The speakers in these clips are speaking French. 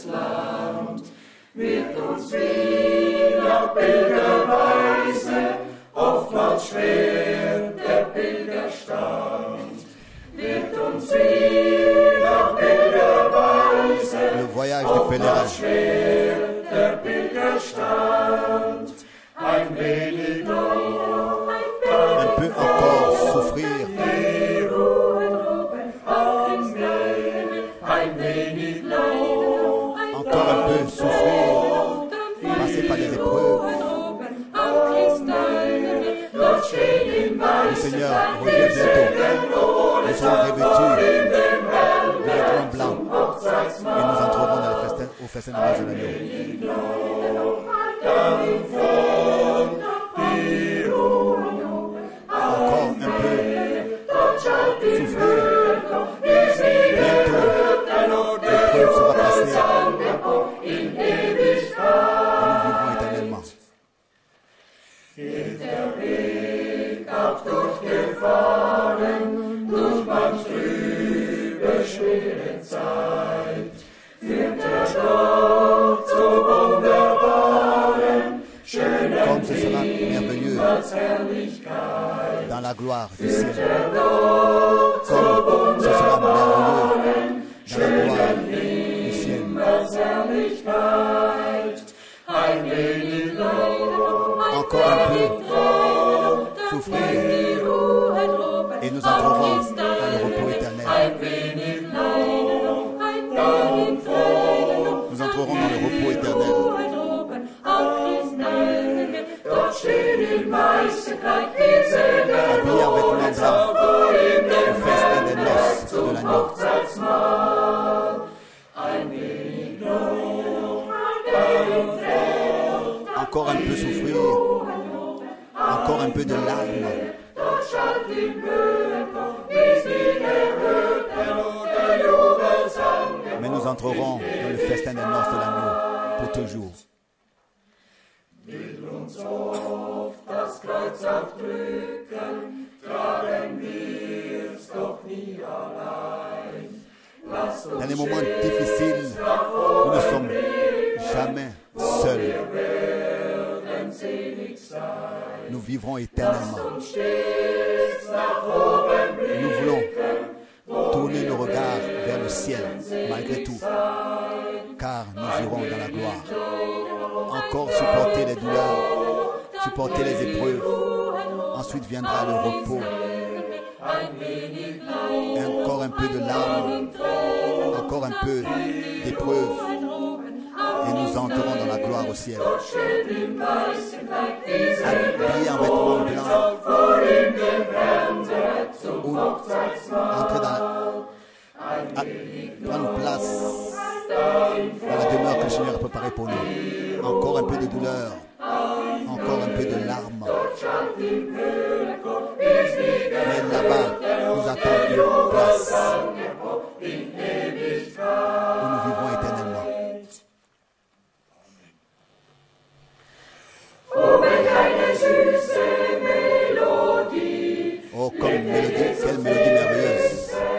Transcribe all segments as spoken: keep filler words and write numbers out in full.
Land, wird uns wie nach Pilgerweise oftmals schwer der Pilgerstand, wird uns wie nach Pilgerweise Le voyage du oftmals pèlerinage. schwer der Pilgerstand, ein wenig noch, Un peu encore souffrir. ein wenig noch, Encore un peu souffrir. Passer par des épreuves. Le Seigneur revient bientôt. Nous serons revêtus de vêtements blancs. Et nous entrerons dans le festin, au festin de l'agneau. Encore un peu souffrir. Bientôt, l'épreuve sera passée. Et nous vivrons éternellement. Geht der Weg auch durchgefahren, durch manch trübe, schwere Zeit, führt der Stoff zu wunderbaren, schönen Comme ce sera merveilleux Himmelsherrlichkeit. dans la gloire du ciel. Zu Comme ce sera merveilleux dans la gloire wunderbaren, du ciel. Himmelsherrlichkeit. Ein wenig noch, Encore un peu souffrir. Et nous entrerons dans le repos éternel. ein wenig noch, dann vor, Nous entrerons dans le repos éternel. dort stehen in weißem Kleid wir Sänger, Habillés en vêtements blancs. vor ihm Au den festin des noces de zum l'agneau. Hochzeitsmahl. Ein wenig noch, dann vor, Encore un peu souffrir. Encore un peu de larmes. dort schallt im Höhentor, wie sie erhöhten oder Jubelsang. Mais nous entrerons dans le festin des noces de l'agneau pour toujours. Will uns oft das Kreuz auch drücken, tragen wir's doch nie allein. Lasst uns Dans les moments difficiles, nous ne sommes jamais seuls. werden selig sein. Nous vivrons éternellement. Und stets nach oben blicken, Nous voulons tourner nos regards vers le ciel, malgré tout, car nous irons dans la gloire. Encore supporter les douleurs, supporter les épreuves. Ensuite viendra le repos. Et encore un peu de larmes, encore un peu d'épreuves. Et nous entrerons dans la gloire au ciel. Habillés en vêtements blancs. Ou entrer dans la, à, prendre place dans la demeure que le Seigneur a préparée pour nous. Encore un peu de douleur, encore un peu de larmes. Mais là-bas, nous attend une place où nous vivrons éternellement. Oh, comme mélodie, quelle mélodie merveilleuse.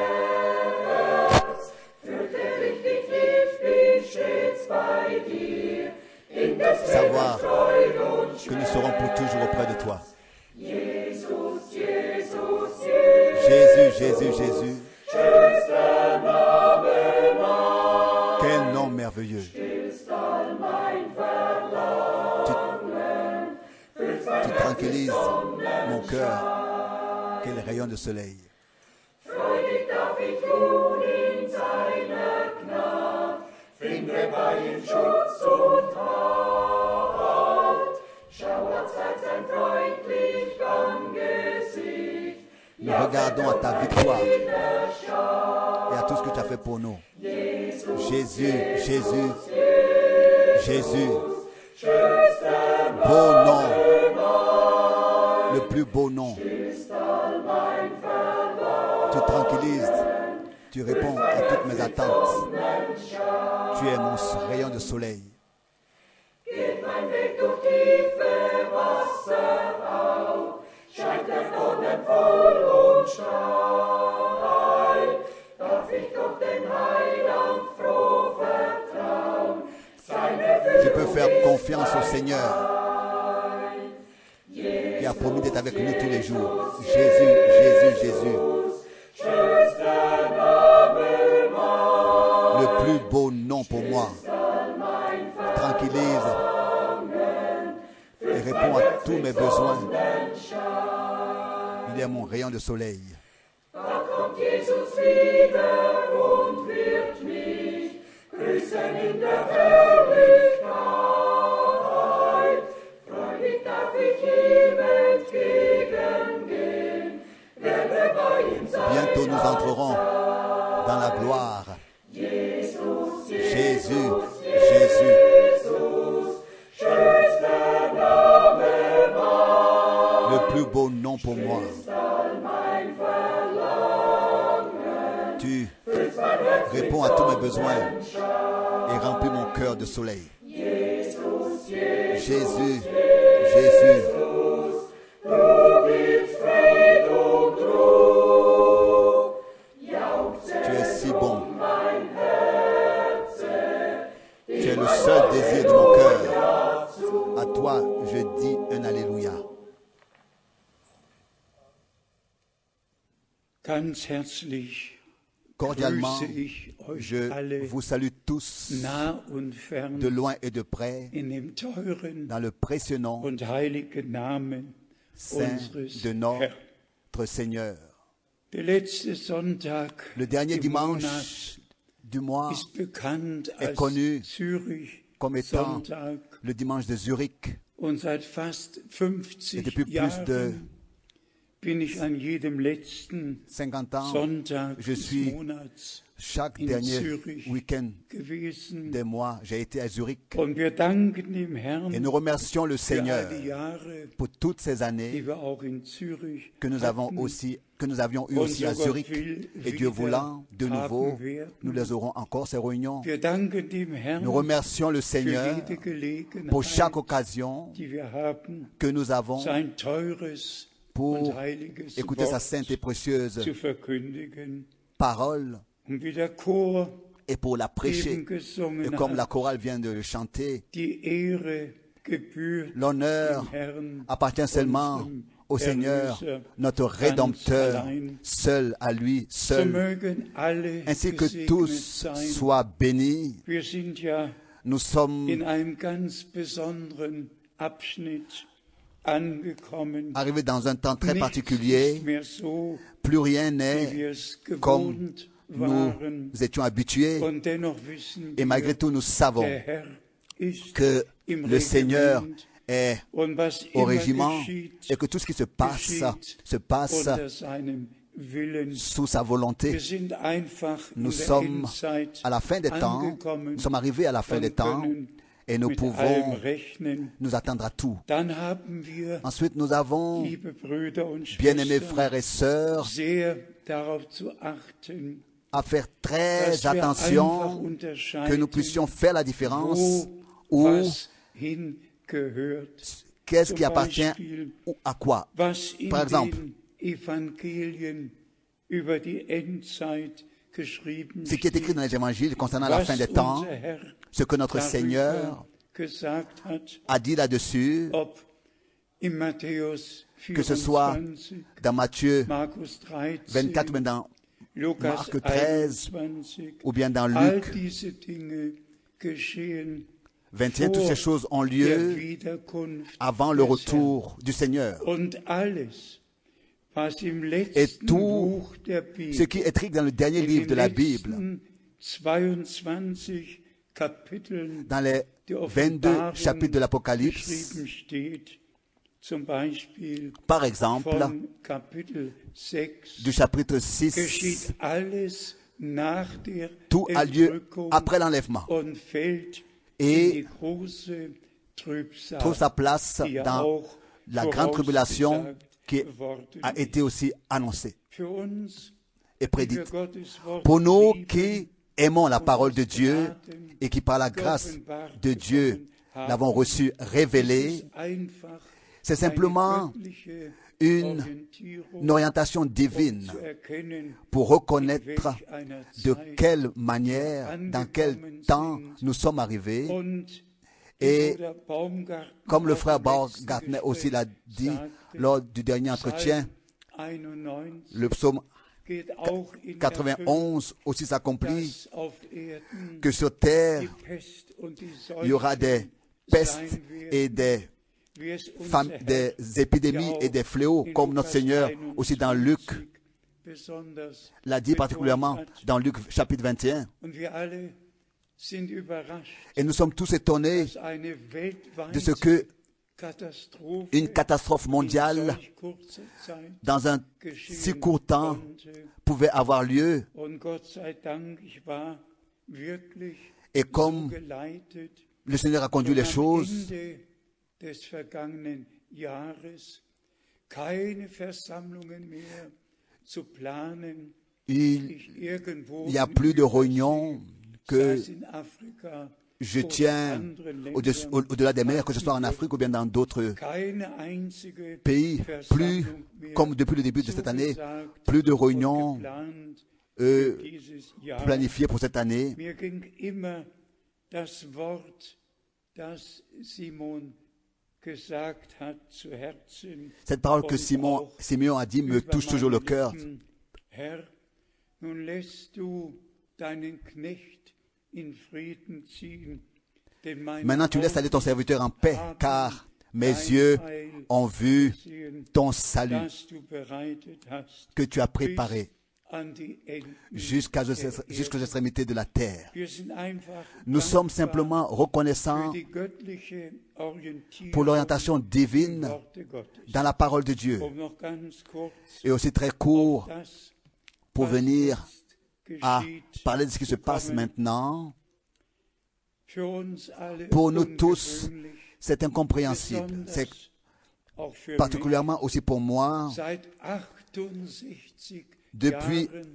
Savoir que nous serons pour toujours auprès de toi. Jésus, Jésus, Jésus. Quel nom merveilleux. Tu, tu tranquillises mon cœur. Quel rayon de soleil. Freudig darf ich ruhen in seiner Gnade, finde bei ihm Schutz und Halt. Schauert sein freundlich Angesicht, Nous regardons à ta victoire et à tout ce que tu as fait pour nous. Jésus, Jésus, Jésus. Beau nom. Le plus beau nom. Tu tranquillises, tu réponds à toutes mes attentes. Tu es mon rayon de soleil. geht mein Weg durch tiefe Wasser auf, scheint der Dornen voll und steil, darf ich doch dem Heiland froh vertrauen. a promis d'être avec nous tous les jours. Jésus, Jésus, Jésus. Le plus beau nom pour moi. Tranquillise et répond à tous mes besoins. Il est mon rayon de soleil. Da kommt Jesus wieder und wird mich grüßen in der Herrlichkeit. Freudig darf ich ihm entgegengehen, werde bei ihm sein. Bientôt nous entrerons dans la gloire. Jesus, Jésus, Jesus, Jésus, schönster Name mein, le plus beau nom pour moi. mein Verlangen. Tu réponds à tous mes besoins et remplis mon cœur de soleil. Jesus, Jesus, Jésus, Jésus, du gibst Frieden und Ruhe. Jauchze tu es si bon. mein Herze, Tu es le seul désir de mon cœur. À toi, je dis un Alléluia. Ganz herzlich Cordialement, grüße ich euch je alle vous salue tous nah und fern de loin et de près in dem teuren dans le précieux nom und heiligen Namen saint unseres de Herrn. notre Seigneur. Der letzte Sonntag Le dernier im Monat dimanche du mois ist bekannt est als connu Zürich comme étant Sonntag le dimanche de Zurich. und seit fast Et fünfzig depuis plus de Jahren bin ich an jedem letzten cinquante ans, Sonntag je des suis Monats chaque in dernier Zürich week-end gewesen. des mois, j'ai été à Zurich. Und wir danken dem Herrn Et nous remercions le für all Seigneur die Jahre, pour toutes ces die années wir auch in Zürich que nous avons hatten aussi, que nous avions eu und aussi à sogar Zurich. viel Et Dieu wieder voulant, de nouveau, haben werden. nous les aurons encore ces réunions. Wir danken dem Herrn Nous remercions le für Seigneur jede Gelegenheit, pour chaque occasion die wir haben, que nous avons sein teures pour und heiliges écouter sa Wort sainte et précieuse zu verkündigen. parole Und wie der Chor et pour la prêcher. eben gesungen Et comme la hat, chorale vient de le chanter, die Ehre gebührt l'honneur dem Herrn, appartient seulement unserem au Seigneur, Erlöser, notre ganz Rédempteur, allein. seul à lui, So seul, mögen alle ainsi que gesegnet tous sein. soient bénis. Wir sind ja Nous sommes in einem ganz besonderen Abschnitt angekommen. arrivés dans un temps très Nichts particulier. ist mehr so, Plus rien wie n'est wir es comme gewohnt nous waren. étions habitués. Und dennoch wissen Et malgré wir, tout, nous savons der Herr ist que im le Seigneur Regiment. est Und was au immer régiment geschieht, et que tout ce qui se passe geschieht se passe unter seinem Willen. sous sa volonté. Wir sind einfach Nous in der sommes Endzeit à la fin des temps, angekommen nous sommes arrivés à la fin und des temps können et nous mit allem pouvons rechnen. nous attendre à tout. Dann haben wir, Ensuite, nous avons, liebe Brüder und bien-aimés Schwestern, frères et sœurs, sehr darauf zu achten, à faire dass très wir einfach attention, que nous unterscheiden, puissions faire la différence wo ou was hingehört. qu'est-ce Zum qui appartient Beispiel, ou à quoi. was in Par exemple, den Evangelien über die Endzeit geschrieben Ce qui est écrit dans les évangiles concernant la was fin des temps, unser Herr ce que notre darüber Seigneur gesagt hat, a dit là-dessus, ob in Matthäus que ce soit vierundzwanzig, dans Matthieu Markus vingt-quatre, dreizehn, mais dans Lukas Marc treize, einundzwanzig, ou bien dans all Luc diese Dinge geschehen vingt et un, toutes ces choses ont der lieu Wiederkunft avant le des retour du Seigneur. Herrn. Und alles, was im Et letzten tout Buch der Bibel, ce qui est écrit dans le dernier in livre de den la Bible, letzten zweiundzwanzig Kapiteln dans les der vingt-deux Offenbarung chapitres de l'Apocalypse, geschrieben steht, zum Beispiel par exemple, von Kapitel sechs, du chapitre geschieht six, alles nach der tout a lieu Entrückung après l'enlèvement und fällt et in die große Trübsal, trouve sa place die ja dans auch la grande tribulation qui worden a été aussi annoncée für uns, et die wir prédite. Gottes Wort Pour nous lieben, qui aimons la parole de Dieu et qui par la grâce de Dieu l'avons reçue révélée, einfach c'est simplement eine göttliche une, Orientierung, une orientation um divine zu erkennen, pour in reconnaître welch einer de Zeit quelle manière, dans quel temps nous sommes arrivés. und Et wie Bruder Baumgartner comme le auch frère im letzten Baumgartner aussi l'a Gespräch dit sagt, lors du dernier entretien, einundneunzig le psaume geht auch in quatre-vingt-onze aussi s'accomplit, dass auf Erden que sur terre, die Pest und die il y aura des Seuchen pestes sein werden, et des, wie es fam- unser des Herr épidémies ja et des auch fléaux, in comme notre Lukas Seigneur aussi dans Luc einundzwanzig besonders l'a dit betont particulièrement hat. dans Luc chapitre vingt et un. Und wir alle sind überrascht, Et nous sommes tous étonnés dass eine de ce weltweite que Katastrophe une catastrophe in mondiale solch kurzer Zeit dans un si geschehen court temps konnte. pouvait avoir lieu. Und Gott sei Dank, ich war wirklich Et so comme geleitet, le Seigneur a conduit les am choses, Ende des vergangenen Jahres keine Versammlungen mehr zu planen. il Ich irgendwo n'y a in plus de Übersee, réunions que sei es in Afrika je oder tiens anderen au-des- Ländern, au- au-delà des mers, que ce soit en Afrique ou bien dans d'autres keine einzige pays, plus, Versammlung mehr comme depuis le début de cette année, zugesagt plus de und réunions geplant euh, für dieses Jahr. planifiées pour cette année. Mir ging immer das Wort, das Simon gesagt hat, zu Herzen. Cette parole que und Simon, auch Simeon a dit me über touche toujours le meine cœur. Lippen. Herr, nun lässt du deinen Knecht in Frieden ziehen, denn meine Maintenant tu laisses aller ton serviteur en paix, car mes yeux ont vu Augen ton salut das du bereitet hast, que tu as préparé an die Enden jusqu'à der jusqu'aux Erde. extrémités de la terre. Wir sind einfach Nous sommes dankbar simplement für reconnaissants die göttliche Orientierung pour l'orientation im divine Worte Gottes. dans la parole de Dieu. Um noch ganz kurz Et aussi très court das, pour was venir jetzt à geschieht, parler de ce qui se zu passe kommen. maintenant. Für uns alle Pour nous tous, ungewöhnlich, c'est incompréhensible. C'est besonders auch für mich. particulièrement aussi pour moi. Seit achtundsechzig Depuis Jahren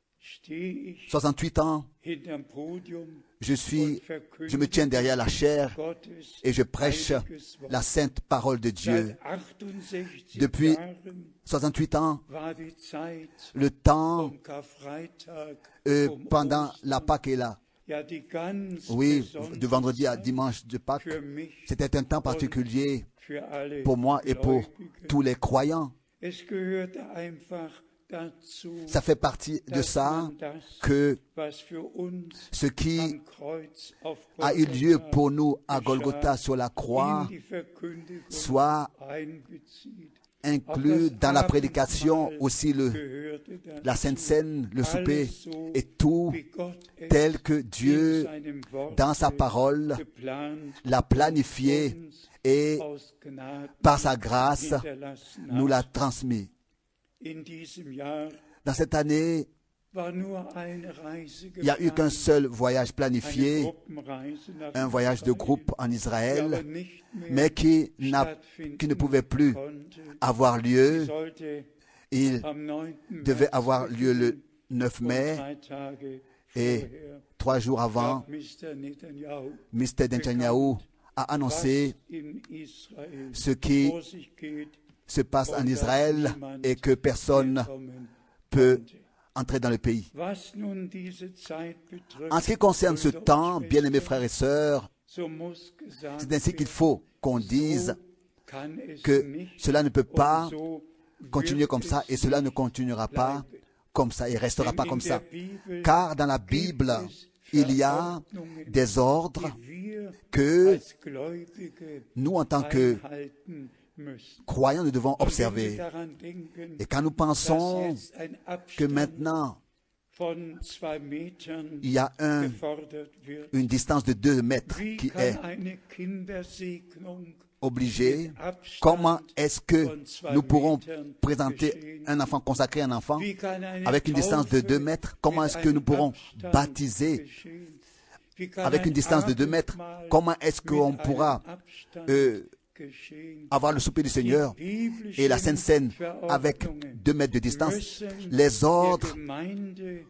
stehe ich soixante-huit ans, hinterm Podium je suis, und verkündige je me tiens derrière la chair Gottes et je prêche heiliges Wort. la sainte parole de Dieu. Seit achtundsechzig Depuis Jahren soixante-huit ans, war die Zeit le temps vom Karfreitag euh, um pendant Ostern, la Pâque est là. ja, die ganz Oui, besondere de vendredi à Zeit dimanche de Pâques, für mich c'était un temps particulier für alle pour moi et pour Gläubige. tous les croyants. Es gehörte einfach dazu, Ça fait partie de dass ça man das, que was für uns ce qui am Kreuz auf a eu lieu Golgatha pour nous à geschah, Golgotha sur la croix in die Verkündigung soit einbezieht. inclus dans la prédication, aussi le, Gehörte dazu. la Sainte Seine, le souper Alles so, et tout wie Gott es tel que in Dieu, seinem Worte dans sa parole, geplant l'a planifié uns et aus Gnaden par sa grâce hinterlassen nous hat. l'a transmis. In diesem Jahr Dans cette année, war nur eine Reise il n'y a eu qu'un geplant, seul voyage eine planifié, Gruppenreise nach un voyage de Israel, groupe en die aber Israël, nicht mehr mais qui, n'a, stattfinden qui ne pouvait plus konnte. avoir Sie lieu. sollte Il am neunten devait März avoir lieu le neuf und mai drei Tage et vorher trois jours avant, gab Mister Netanyahu mister Netanyahu a was annoncé in Israel ce qui vor sich geht se passe en und dass Israël niemand et que personne herkommen peut konnte. entrer dans le pays. Was nun diese Zeit betrifft, En ce qui concerne ce Brüder und temps, bien-aimés Schwestern, frères et sœurs, so muss gesagt c'est ainsi qu'il werden, faut qu'on dise so kann es que nicht cela ne peut und pas so continuer wird comme ça es et cela ne nicht continuera pas bleiben. comme ça et restera Denn pas in comme der ça. Bibel Car dans la gibt Bible, es il y a Verordnungen, des ordres die wir que als Gläubige nous, en tant que einhalten müssen. croyants, nous devons Und wenn wir observer. daran denken, Et quand nous dass pensons jetzt ein que Abstand maintenant, von zwei Metern il y a un, gefordert wird, une distance de deux mètres wie qui kann est eine Kindersegnung obligée, mit Abstand comment est-ce que von zwei nous pourrons Metern présenter geschehen? un enfant, consacrer un enfant Wie kann eine avec une distance de Taufe deux mètres? Comment mit est-ce que nous einem pourrons Abstand baptiser geschehen? Wie kann avec ein une distance de deux mètres? Abendmahl Comment est-ce mit qu'on einem pourra Abstand euh, geschehen? avoir le souper du Seigneur Die et la Sainte Seine biblischen avec Verordnungen deux mètres de distance? müssen Les ordres der Gemeinde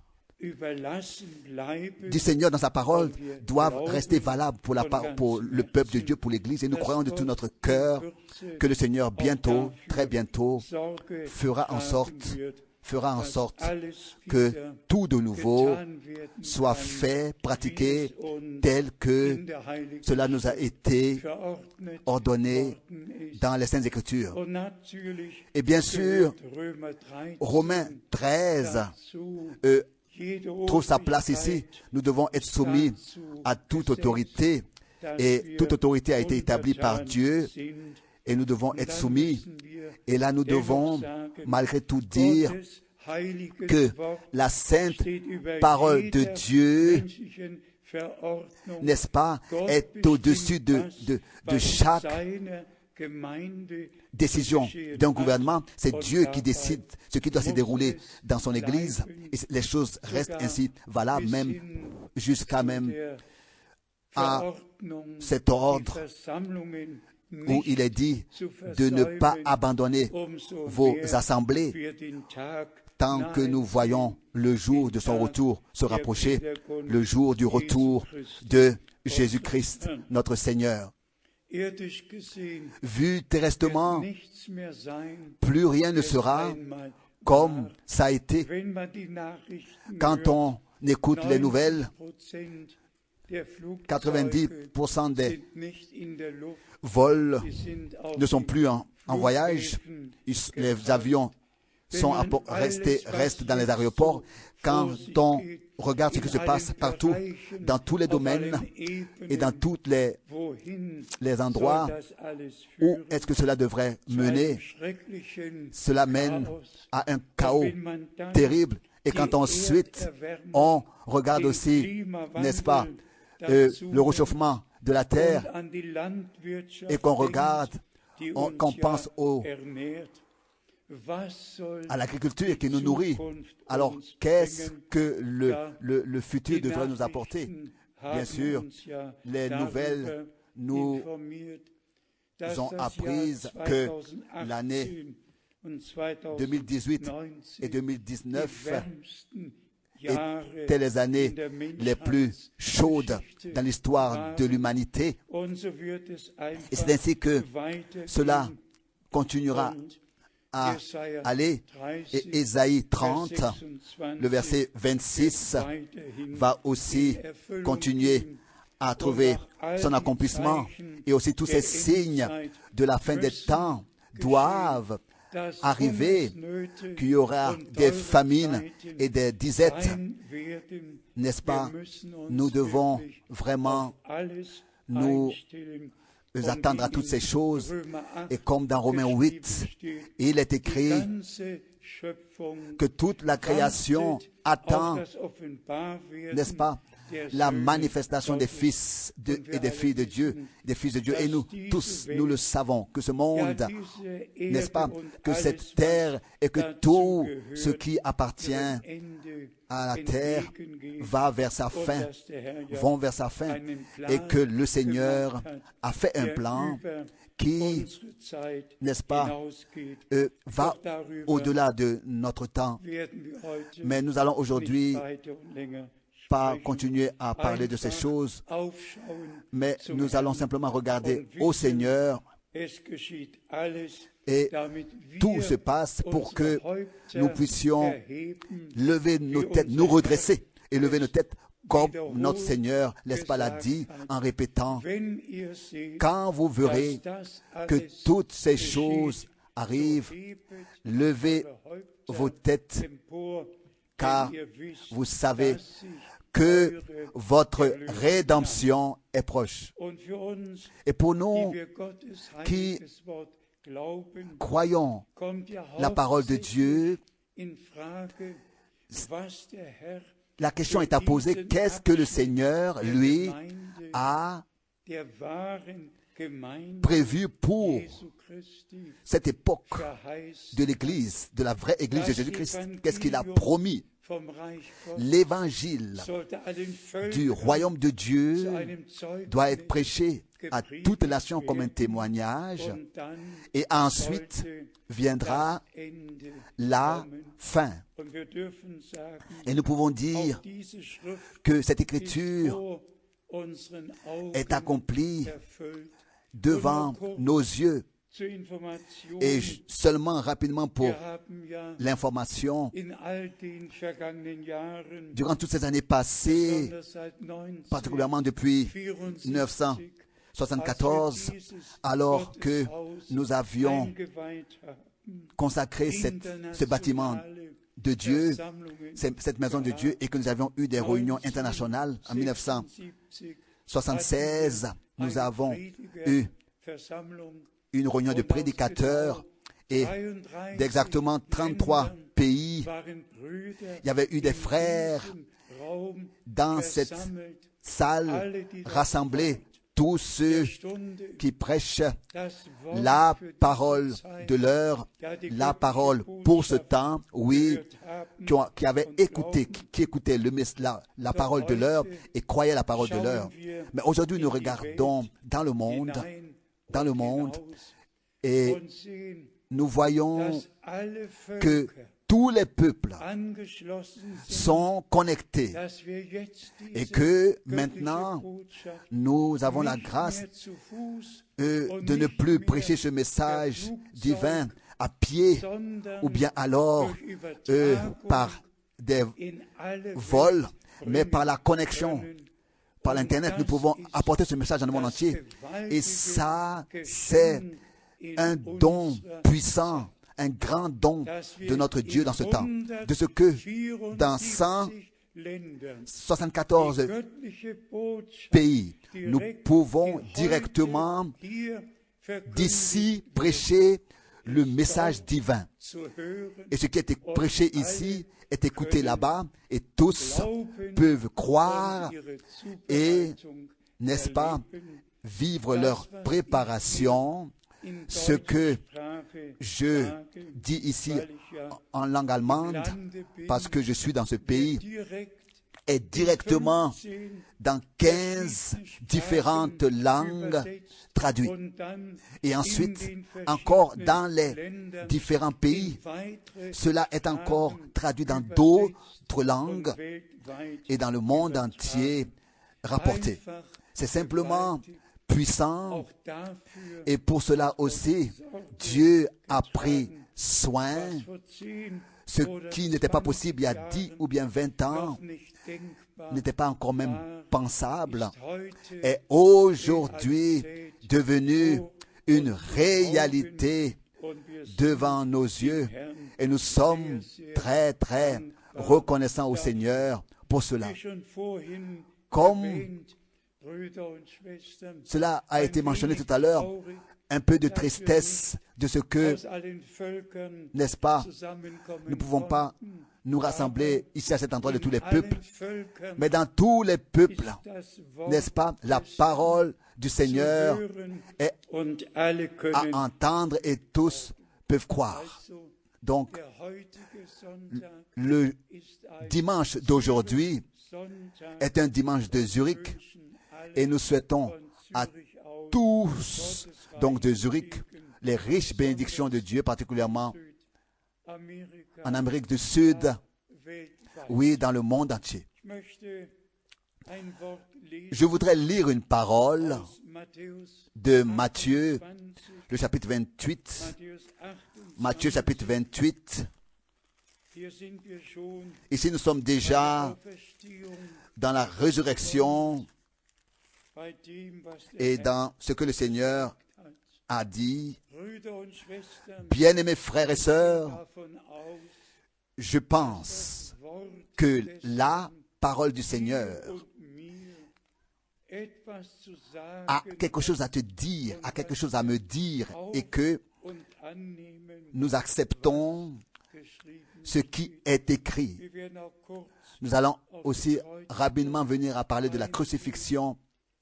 überlassen bleiben. du Seigneur dans sa parole doivent rester valables pour, la, par- pour le peuple de Dieu, pour l'Église. Et nous croyons de tout notre cœur que le Seigneur bientôt, très bientôt, Sorge fera en tragen sorte, wird, fera en dass sorte alles que wieder tout de nouveau getan werden soit kann, fait, pratiqué, wie es uns tel que in der Heiligen cela nous a été verordnet ordonné worden dans les Saintes Écritures. Und natürlich Et bien sûr, gehört Römer dreizehn Romains treize dazu. euh, Jede trouve sa place ici. Nous devons être soumis à toute autorité. Et toute autorité a été établie par Dieu. Et nous devons être soumis. Et là, nous devons, malgré tout, dire que la sainte parole de Dieu, n'est-ce pas, est au-dessus de, de, de chaque décision d'un gouvernement. C'est Dieu qui décide ce qui doit se dérouler dans son Église. Et les choses restent ainsi valables, même jusqu'à même à cet ordre où il est dit de ne pas abandonner vos assemblées tant que nous voyons le jour de son retour se rapprocher, le jour du retour de Jésus-Christ, notre Seigneur. Vu terresтрement, plus rien ne sera comme ça a été. Quand on écoute les nouvelles, quatre-vingt-dix pour cent des vols ne sont plus en, en voyage. Les avions sont restés, restent dans les aéroports. Quand on regarde ce qui se passe partout, dans tous les domaines et dans tous les, les endroits, où est-ce que cela devrait mener? Cela mène à un chaos terrible. Et quand ensuite on regarde aussi, n'est-ce pas, euh, le réchauffement de la terre, et qu'on regarde, on, qu'on pense au, à l'agriculture qui nous nourrit, alors qu'est-ce que le, le, le futur devrait nous apporter? Bien sûr, les nouvelles nous ont appris que l'année deux mille dix-huit et deux mille dix-neuf étaient les années les plus chaudes dans l'histoire de l'humanité. Et c'est ainsi que cela continuera à aller. Et Ésaïe trente, le verset vingt-six, va aussi continuer à trouver son accomplissement. Et aussi tous ces signes de la fin des temps doivent arriver, qu'il y aura des famines et des disettes, n'est-ce pas? Nous devons vraiment nous attendre à toutes ces choses. Et comme dans Romains huit, il est écrit que toute la création attend, n'est-ce pas, la manifestation des fils de, et des filles de Dieu, des fils de Dieu. Et nous tous, nous le savons, que ce monde, n'est-ce pas, que cette terre et que tout ce qui appartient à la terre va vers sa fin, vont vers sa fin, et que le Seigneur a fait un plan qui, n'est-ce pas, euh, va au-delà de notre temps. Mais nous allons aujourd'hui pas continuer à parler de ces choses, mais nous allons simplement regarder au Seigneur, et tout se passe pour que nous puissions lever nos têtes, nous redresser et lever nos têtes comme notre Seigneur, n'est-ce pas, l'a dit en répétant, quand vous verrez que toutes ces choses arrivent, levez vos têtes, car vous savez que votre rédemption est proche. Et pour nous qui croyons la parole de Dieu, la question est à poser, qu'est-ce que le Seigneur, lui, a prévu pour cette époque de l'Église, de la vraie Église de Jésus-Christ? Qu'est-ce qu'il a promis? L'évangile du royaume de Dieu doit être prêché à toute nation comme un témoignage, et ensuite viendra la fin. Et nous pouvons dire que cette écriture est accomplie devant nos yeux. Et seulement rapidement pour l'information, durant toutes ces années passées, particulièrement depuis mille neuf cent soixante-quatorze, alors que nous avions consacré cette, ce bâtiment de Dieu, cette maison de Dieu, et que nous avions eu des réunions internationales en mille neuf cent soixante-seize, nous avons eu une réunion de prédicateurs et d'exactement trente-trois pays. Il y avait eu des frères dans cette salle rassemblés, tous ceux qui prêchent la parole de l'heure, la parole pour ce temps, oui, qui, ont, qui avaient écouté, qui, qui écoutaient le, la, la parole de l'heure et croyaient la parole de l'heure. Mais aujourd'hui, nous regardons dans le monde, dans le monde, et nous voyons que tous les peuples sont connectés et que maintenant nous avons la grâce euh, de ne plus prêcher ce message divin à pied ou bien alors euh, par des vols, mais par la connexion. Par l'Internet, nous pouvons apporter ce message dans le monde entier. Et ça, c'est un don puissant, un grand don de notre Dieu dans ce temps. De ce que dans cent soixante-quatorze pays, nous pouvons directement d'ici prêcher le message divin. Et ce qui est prêché ici est écouté là-bas et tous peuvent croire et, n'est-ce pas, vivre leur préparation. Ce que je dis ici en langue allemande, parce que je suis dans ce pays, est directement dans quinze différentes langues traduites. Et ensuite, encore dans les différents pays, cela est encore traduit dans d'autres langues et dans le monde entier rapporté. C'est simplement puissant et pour cela aussi, Dieu a pris soin. Ce qui n'était pas possible il y a dix ou bien vingt ans n'était pas encore même pensable, est aujourd'hui devenu une réalité devant nos yeux et nous sommes très très reconnaissants au Seigneur pour cela. Comme cela a été mentionné tout à l'heure, un peu de tristesse de ce que, n'est-ce pas, nous ne pouvons pas nous rassembler ici à cet endroit de tous les peuples, mais dans tous les peuples, n'est-ce pas, la parole du Seigneur est à entendre et tous peuvent croire. Donc, le dimanche d'aujourd'hui est un dimanche de Zurich et nous souhaitons à tous, donc de Zurich, les riches bénédictions de Dieu, particulièrement en Amérique du Sud, oui, dans le monde entier. Je voudrais lire une parole de Matthieu, le chapitre vingt-huit. Matthieu, chapitre vingt-huit. Ici, nous sommes déjà dans la résurrection et dans ce que le Seigneur a dit. Bien-aimés frères et sœurs, je pense que la parole du Seigneur a quelque chose à te dire, a quelque chose à me dire, et que nous acceptons ce qui est écrit. Nous allons aussi rapidement venir à parler de la crucifixion,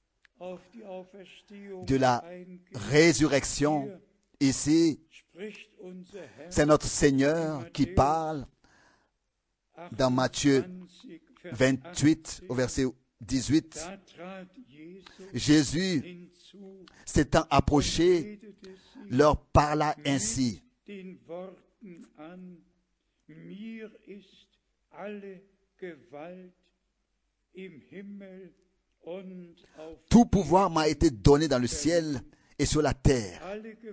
de la résurrection. Ici, c'est notre Seigneur qui parle dans Matthieu vingt-huit au verset dix-huit. Jésus, s'étant approché, leur parla ainsi. Tout pouvoir m'a été donné dans le ciel et sur la terre.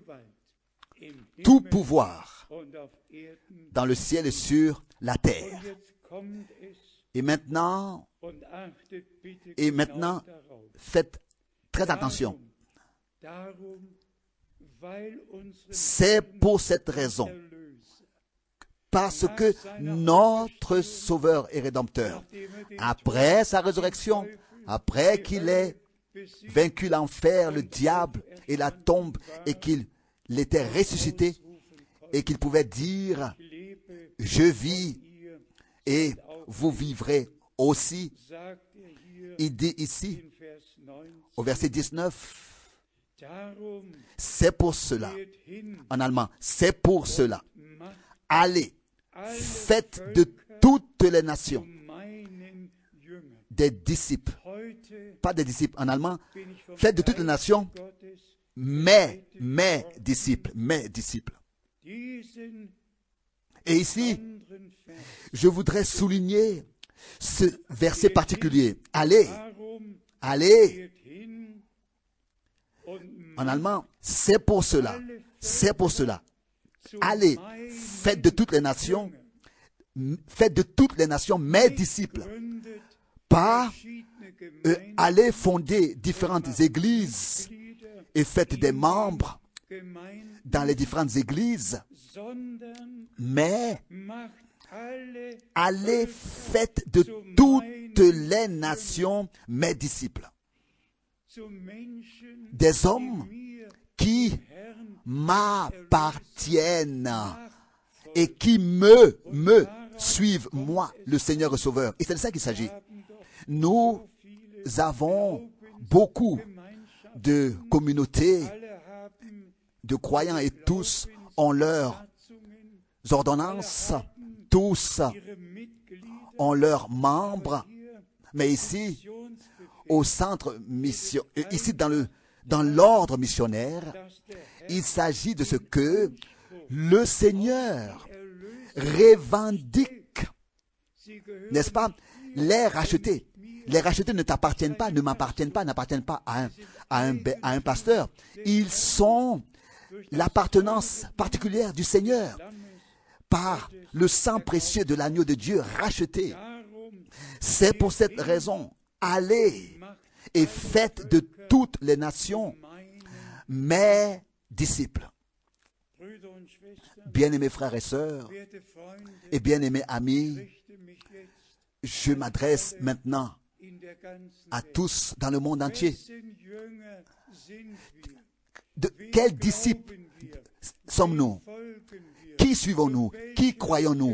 Tout pouvoir dans le ciel et sur la terre. Et maintenant, et maintenant, faites très attention. C'est pour cette raison, parce que notre Sauveur et Rédempteur, après sa résurrection, après qu'il ait vaincu l'enfer, le diable et la tombe, et qu'il était ressuscité, et qu'il pouvait dire « Je vis et vous vivrez aussi », il dit ici, au verset dix-neuf, « C'est pour cela », en allemand, « C'est pour cela, allez, faites de toutes les nations des disciples, pas des disciples en allemand, faites de toutes les nations mes, mes disciples, mes disciples. » Et ici, je voudrais souligner ce verset particulier. Allez, allez. En allemand, c'est pour cela, c'est pour cela. Allez, faites de toutes les nations, faites de toutes les nations mes disciples. Pas euh, allez fonder différentes églises et faites des membres dans les différentes églises, mais allez, faites de toutes les nations mes disciples. Des hommes qui m'appartiennent et qui me, me suivent, moi, le Seigneur et Sauveur. Et c'est de ça qu'il s'agit. Nous avons beaucoup de communautés, de croyants, et tous ont leurs ordonnances, tous ont leurs membres, mais ici, au centre mission, ici dans le, dans l'ordre missionnaire, il s'agit de ce que le Seigneur revendique, n'est-ce pas? Les rachetés. Les rachetés ne t'appartiennent pas, ne m'appartiennent pas, n'appartiennent pas à un, à un, à un pasteur. Ils sont l'appartenance particulière du Seigneur par le sang précieux de l'agneau de Dieu racheté. C'est pour cette raison, allez et faites de toutes les nations mes disciples. Bien-aimés frères et sœurs et bien-aimés amis, je m'adresse maintenant à tous dans le monde entier. De quels disciples sommes-nous? Qui suivons-nous? Qui croyons-nous?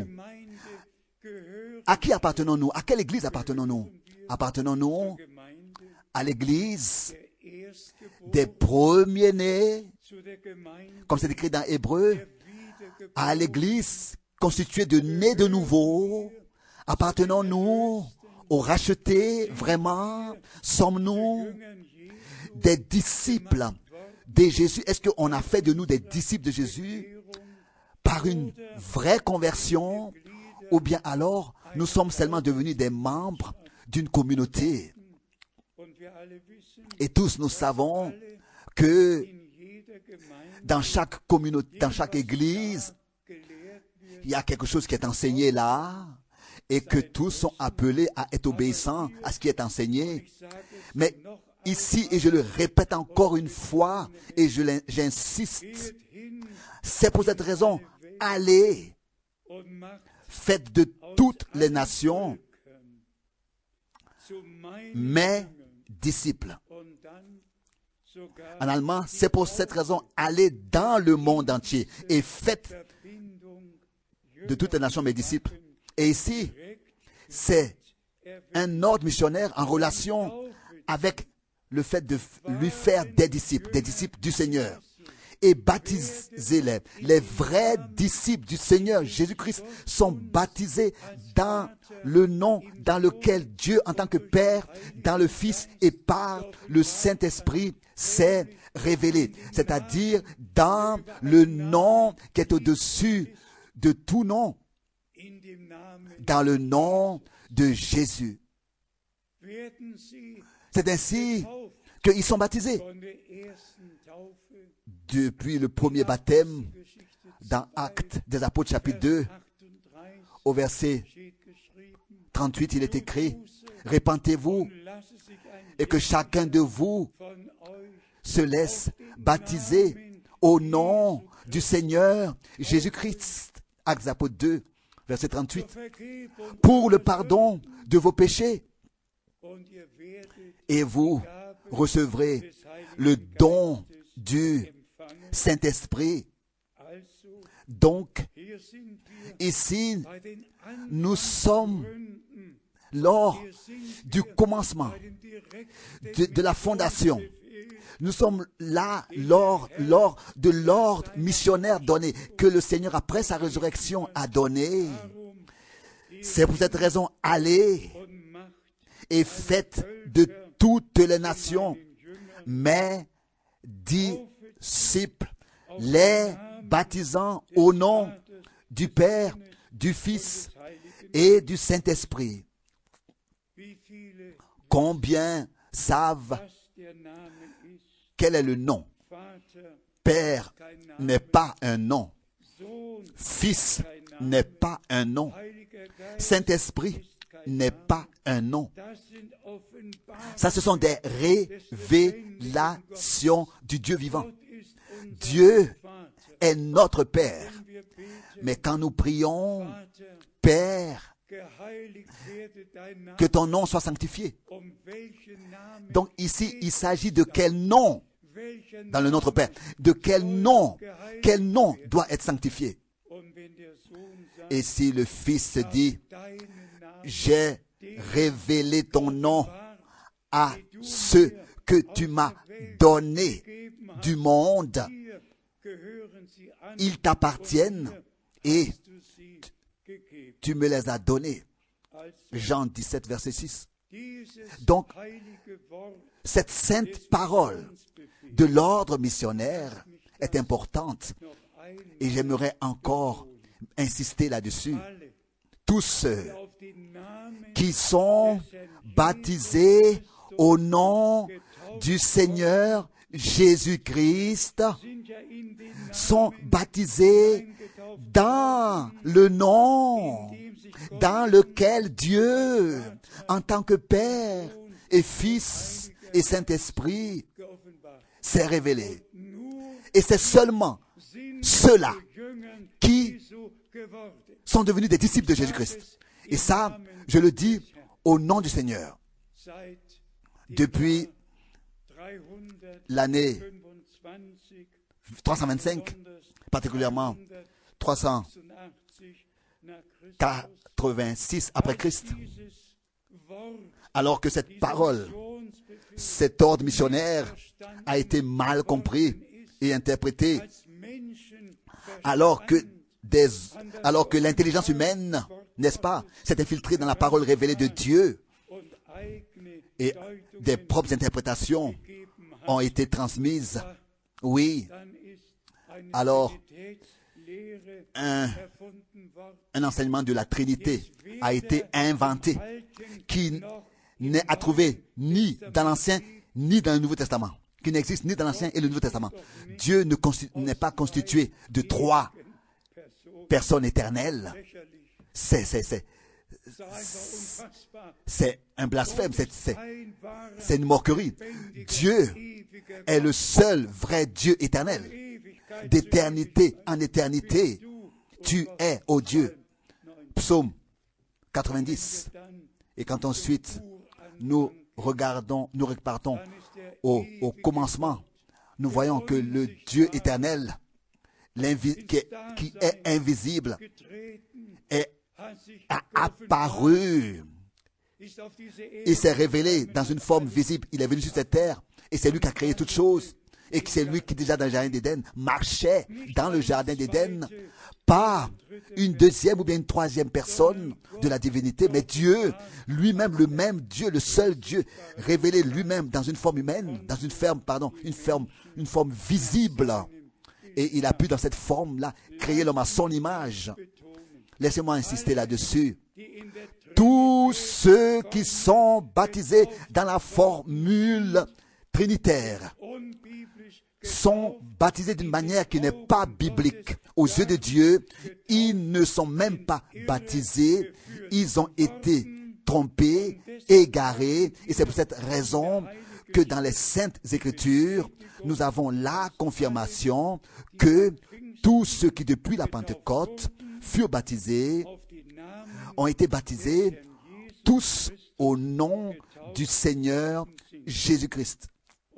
À qui appartenons-nous? À quelle église appartenons-nous? Appartenons-nous à l'église des premiers-nés, comme c'est écrit dans Hébreu, à l'église constituée de nés de nouveau? Appartenons-nous aux rachetés vraiment? Sommes-nous des disciples de Jésus? Est-ce qu'on a fait de nous des disciples de Jésus par une vraie conversion, ou bien alors nous sommes seulement devenus des membres d'une communauté? Et tous nous savons que dans chaque communauté, dans chaque église, il y a quelque chose qui est enseigné là, et que tous sont appelés à être obéissants à ce qui est enseigné. Mais ici, et je le répète encore une fois, et je j'insiste, c'est pour cette raison, allez, faites de toutes les nations mes disciples. En allemand, c'est pour cette raison, allez dans le monde entier et faites de toutes les nations mes disciples. Et ici, c'est un ordre missionnaire en relation avec le fait de lui faire des disciples, des disciples du Seigneur. Et baptisez-les. Les vrais disciples du Seigneur Jésus-Christ sont baptisés dans le nom dans lequel Dieu, en tant que Père, dans le Fils et par le Saint-Esprit, s'est révélé. C'est-à-dire dans le nom qui est au-dessus de tout nom, dans le nom de Jésus. C'est ainsi qu'ils sont baptisés. Depuis le premier baptême, dans Actes des Apôtres chapitre deux, au verset trente-huit, il est écrit, « Répentez-vous et que chacun de vous se laissent baptiser au nom du Seigneur Jésus-Christ. Actes apôtres deux, verset trente-huit. Pour le pardon de vos péchés. Et vous recevrez le don du Saint-Esprit. Donc, ici, nous sommes lors du commencement, de, de la fondation. Nous sommes là lors, lors de l'ordre missionnaire donné, que le Seigneur, après sa résurrection, a donné. C'est pour cette raison, allez et faites de toutes les nations mes disciples, les baptisant au nom du Père, du Fils et du Saint-Esprit. Combien savent quel est le nom? Père n'est pas un nom. Fils n'est pas un nom. Saint-Esprit n'est pas un nom. Ça, ce sont des révélations du Dieu vivant. Dieu est notre Père. Mais quand nous prions, Père, que ton nom soit sanctifié. Donc ici, il s'agit de quel nom dans le Notre Père? De quel nom? Quel nom doit être sanctifié? Et si le Fils dit, j'ai révélé ton nom à ceux que tu m'as donnés du monde, ils t'appartiennent et tu me les as donnés. Jean dix-sept, verset six. Donc, cette sainte parole de l'ordre missionnaire est importante et j'aimerais encore insister là-dessus. Tous ceux qui sont baptisés au nom du Seigneur Jésus-Christ sont baptisés dans le nom dans lequel Dieu, en tant que Père et Fils et Saint-Esprit, s'est révélé. Et c'est seulement ceux-là qui sont devenus des disciples de Jésus-Christ. Et ça, je le dis au nom du Seigneur. Depuis l'année trois cent vingt-cinq, particulièrement trois cent quatre-vingt-six après Christ, alors que cette parole, cet ordre missionnaire a été mal compris et interprété, alors que des, alors que l'intelligence humaine, n'est-ce pas, s'est infiltrée dans la parole révélée de Dieu et des propres interprétations ont été transmises. Oui, alors un, un enseignement de la Trinité a été inventé qui n'est à trouver ni dans l'Ancien ni dans le Nouveau Testament, qui n'existe ni dans l'Ancien et le Nouveau Testament. Dieu ne consti- n'est pas constitué de trois personnes éternelles. C'est, c'est, c'est, c'est un blasphème, c'est, c'est, c'est une moquerie. Dieu est le seul vrai Dieu éternel. D'éternité en éternité, tu es, ô Dieu. Psaume quatre-vingt-dix. Et quand ensuite nous regardons, nous repartons au, au commencement, nous voyons que le Dieu éternel, qui est, qui est invisible, est, a apparu. Il s'est révélé dans une forme visible. Il est venu sur cette terre et c'est lui qui a créé toutes choses. Et que c'est lui qui, déjà dans le jardin d'Éden, marchait dans le jardin d'Éden, pas une deuxième ou bien une troisième personne de la divinité, mais Dieu, lui-même, le même Dieu, le seul Dieu, révélé lui-même dans une forme humaine, dans une forme, pardon, une forme, une forme visible. Et il a pu, dans cette forme-là, créer l'homme à son image. Laissez-moi insister là-dessus. Tous ceux qui sont baptisés dans la formule trinitaire sont baptisés d'une manière qui n'est pas biblique. Aux yeux de Dieu, ils ne sont même pas baptisés. Ils ont été trompés, égarés. Et c'est pour cette raison que dans les Saintes Écritures, nous avons la confirmation que tous ceux qui depuis la Pentecôte furent baptisés ont été baptisés tous au nom du Seigneur Jésus-Christ.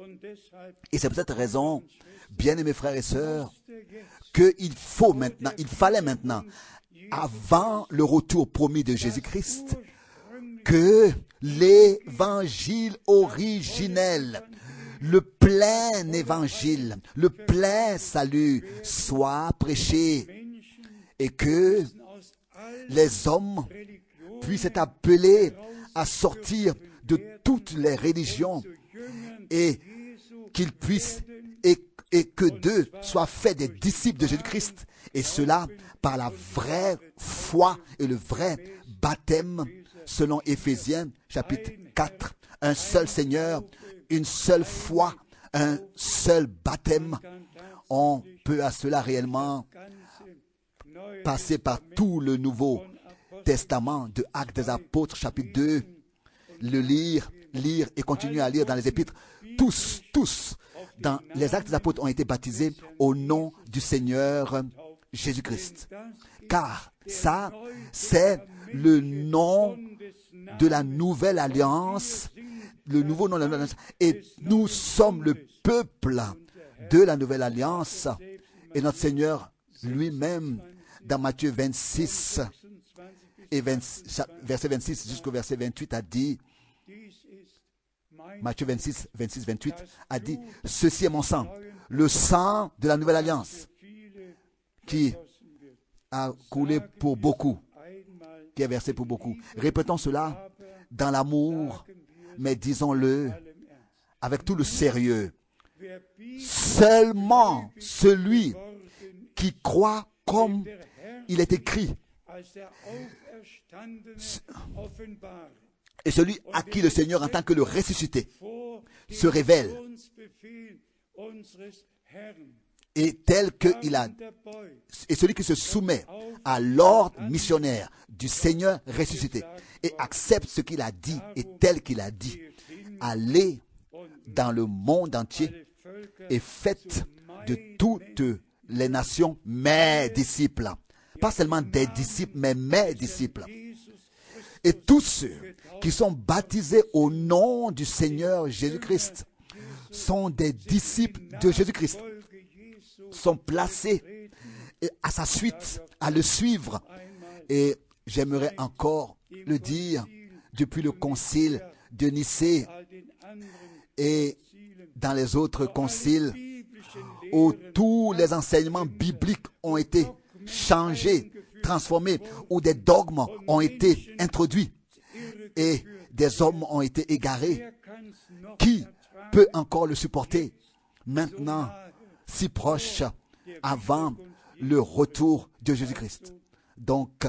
Et c'est pour cette raison, bien-aimés frères et sœurs, qu'il faut maintenant, il fallait maintenant, avant le retour promis de Jésus-Christ, que l'évangile originel, le plein évangile, le plein salut soit prêché et que les hommes puissent être appelés à sortir de toutes les religions et qu'ils puissent et, et que d'eux soient faits des disciples de Jésus-Christ, et cela par la vraie foi et le vrai baptême selon Éphésiens chapitre quatre. Un seul Seigneur, une seule foi, un seul baptême. On peut à cela réellement passer par tout le Nouveau Testament de Actes des Apôtres chapitre deux, le lire, lire et continuer à lire dans les épîtres. Tous, tous, dans les Actes des Apôtres ont été baptisés au nom du Seigneur Jésus-Christ. Car ça, c'est le nom de la nouvelle alliance, le nouveau nom de la nouvelle alliance. Et nous sommes le peuple de la nouvelle alliance. Et notre Seigneur lui-même, dans Matthieu vingt-six, et vingt, verset vingt-six jusqu'au verset vingt-huit, a dit, Matthieu vingt-six, vingt-six, vingt-huit, a dit, ceci est mon sang, le sang de la nouvelle alliance, qui a coulé pour beaucoup, qui est versé pour beaucoup. Répétons cela dans l'amour, mais disons-le avec tout le sérieux. Seulement celui qui croit comme il est écrit, et celui à qui le Seigneur, en tant que le ressuscité, se révèle, et tel qu'il a, et celui qui se soumet à l'ordre missionnaire du Seigneur ressuscité et accepte ce qu'il a dit et tel qu'il a dit, allez dans le monde entier et faites de toutes les nations mes disciples. Pas seulement des disciples, mais mes disciples. Et tous ceux qui sont baptisés au nom du Seigneur Jésus-Christ sont des disciples de Jésus-Christ, sont placés à sa suite, à le suivre. Et j'aimerais encore le dire, depuis le concile de Nicée et dans les autres conciles où tous les enseignements bibliques ont été changés, transformés, où des dogmes ont été introduits et des hommes ont été égarés. Qui peut encore le supporter maintenant, si proche, avant le retour de Jésus-Christ? Donc,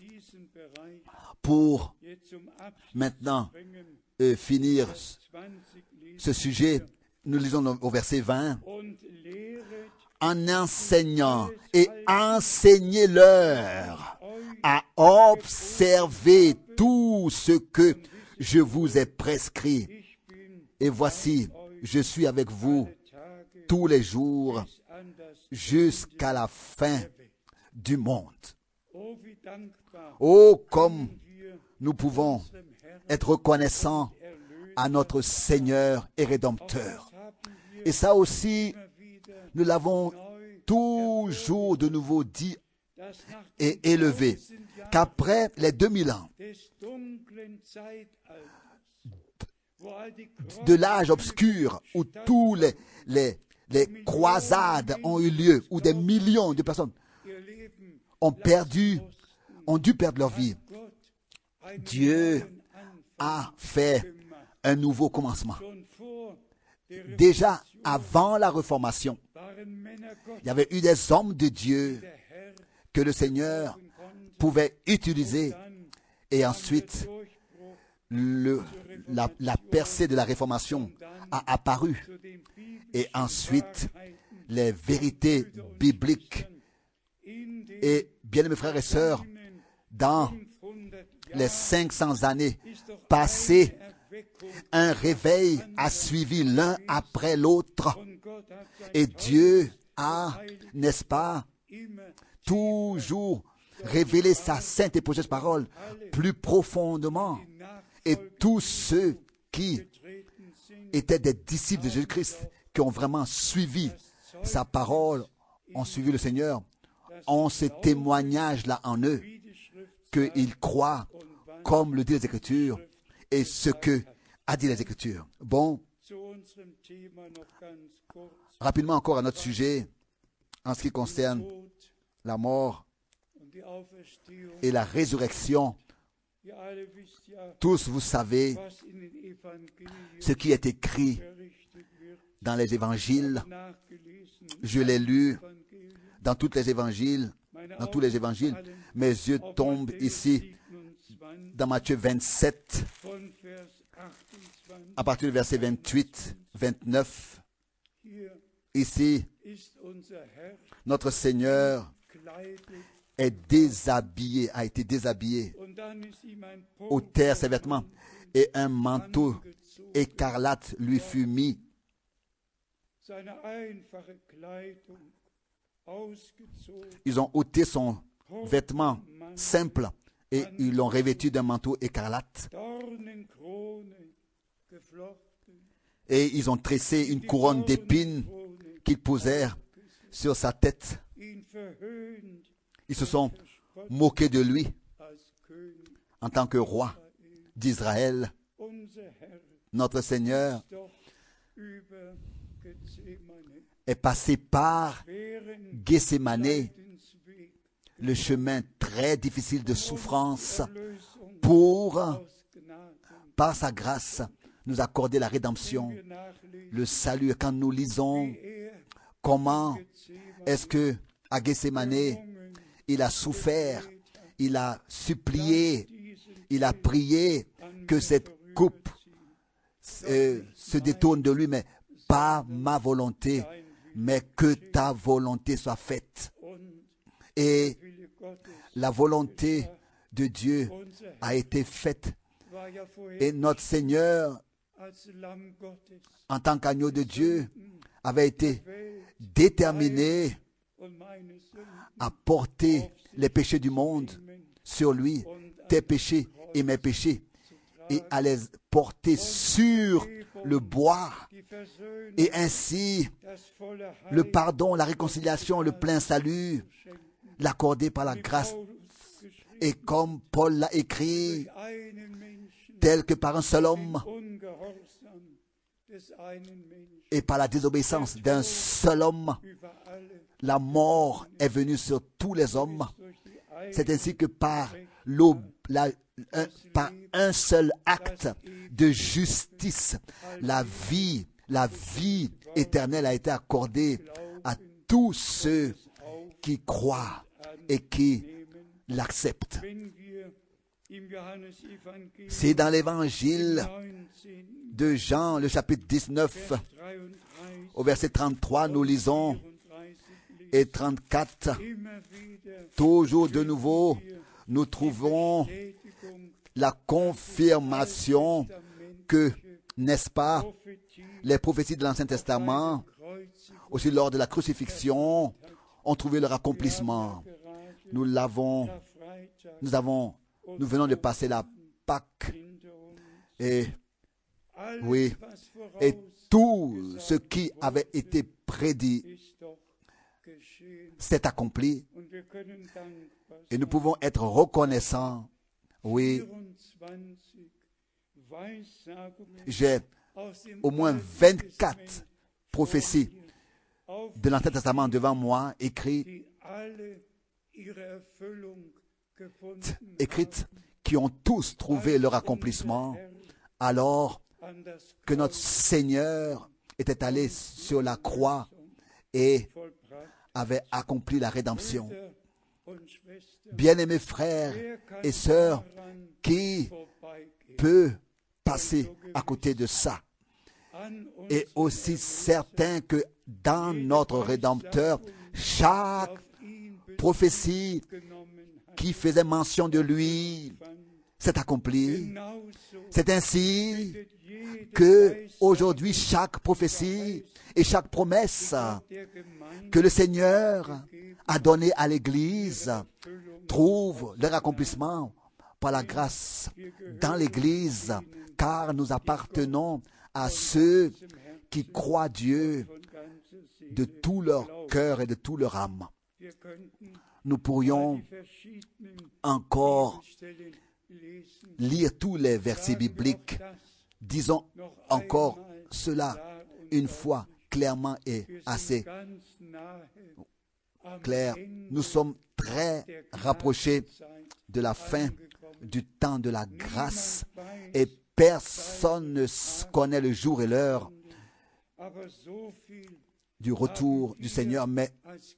pour maintenant euh, finir ce sujet, nous lisons au verset vingt. En enseignant et enseignez-leur à observer tout ce que je vous ai prescrit. Et voici, je suis avec vous tous les jours jusqu'à la fin du monde. Oh, comme nous pouvons être reconnaissants à notre Seigneur et Rédempteur. Et ça aussi, nous l'avons toujours de nouveau dit et élevé, qu'après les deux mille ans de l'âge obscur où tous les, les, les croisades ont eu lieu, où des millions de personnes ont perdu, ont dû perdre leur vie, Dieu a fait un nouveau commencement. Déjà avant la Réformation, il y avait eu des hommes de Dieu que le Seigneur pouvait utiliser, et ensuite le, la, la percée de la Réformation a apparu, et ensuite les vérités bibliques. Et bien mes frères et sœurs, dans les cinq cents années passées un réveil a suivi l'un après l'autre. Et Dieu a, n'est-ce pas, toujours révélé sa sainte et précieuse parole plus profondément. Et tous ceux qui étaient des disciples de Jésus-Christ, qui ont vraiment suivi sa parole, ont suivi le Seigneur, ont ce témoignage-là en eux, qu'ils croient comme le dit les Écritures et ce que a dit les Écritures. Bon, rapidement encore à notre sujet, en ce qui concerne la mort et la résurrection. Tous, vous savez ce qui est écrit dans les évangiles. Je l'ai lu dans tous les évangiles, dans tous les évangiles. Mes yeux tombent ici dans Matthieu vingt-sept, à partir du verset vingt-huit, vingt-neuf. Ici, notre Seigneur est déshabillé, a été déshabillé, ôtèrent ses vêtements, et un manteau écarlate lui fut mis. Ils ont ôté son vêtement simple et ils l'ont revêtu d'un manteau écarlate. Et ils ont tressé une couronne d'épines qu'ils posèrent sur sa tête. Ils se sont moqués de lui en tant que roi d'Israël. Notre Seigneur est passé par Gethsémane, le chemin très difficile de souffrance, pour, par sa grâce, nous accorder la rédemption, le salut. Quand nous lisons comment est-ce que à Gethsémane, il a souffert, il a supplié, il a prié que cette coupe euh, se détourne de lui, mais pas ma volonté, mais que ta volonté soit faite. Et la volonté de Dieu a été faite. Et notre Seigneur, en tant qu'agneau de Dieu, avait été déterminé à porter les péchés du monde sur lui, tes péchés et mes péchés, et à les porter sur le bois, et ainsi le pardon, la réconciliation, le plein salut, l'accorder par la grâce. Et comme Paul l'a écrit, tel que par un seul homme, et par la désobéissance d'un seul homme, la mort est venue sur tous les hommes. C'est ainsi que par, la, un, par un seul acte de justice, la vie, la vie éternelle a été accordée à tous ceux qui croient et qui l'acceptent. C'est dans l'évangile de Jean, le chapitre dix-neuf, au verset trente-trois, nous lisons, et trente-quatre, toujours de nouveau, nous trouvons la confirmation que, n'est-ce pas, les prophéties de l'Ancien Testament, aussi lors de la crucifixion, ont trouvé leur accomplissement. Nous l'avons, nous avons, nous venons de passer la Pâque, et oui, et tout ce qui avait été prédit s'est accompli, et nous pouvons être reconnaissants. Oui, j'ai au moins vingt-quatre prophéties de l'Ancien Testament devant moi, écrites, écrites, qui ont tous trouvé leur accomplissement, alors que notre Seigneur était allé sur la croix et avait accompli la rédemption. Bien-aimés frères et sœurs, qui peut passer à côté de ça? Et aussi certain que dans notre Rédempteur, chaque prophétie qui faisait mention de lui s'est accompli. C'est ainsi que aujourd'hui chaque prophétie et chaque promesse que le Seigneur a donnée à l'Église trouve leur accomplissement par la grâce dans l'Église, car nous appartenons à ceux qui croient Dieu de tout leur cœur et de toute leur âme. Nous pourrions encore lire tous les versets bibliques. Disons encore cela une fois clairement et assez clair. Nous sommes très rapprochés de la fin du temps de la grâce et personne ne connaît le jour et l'heure du retour du Seigneur, mais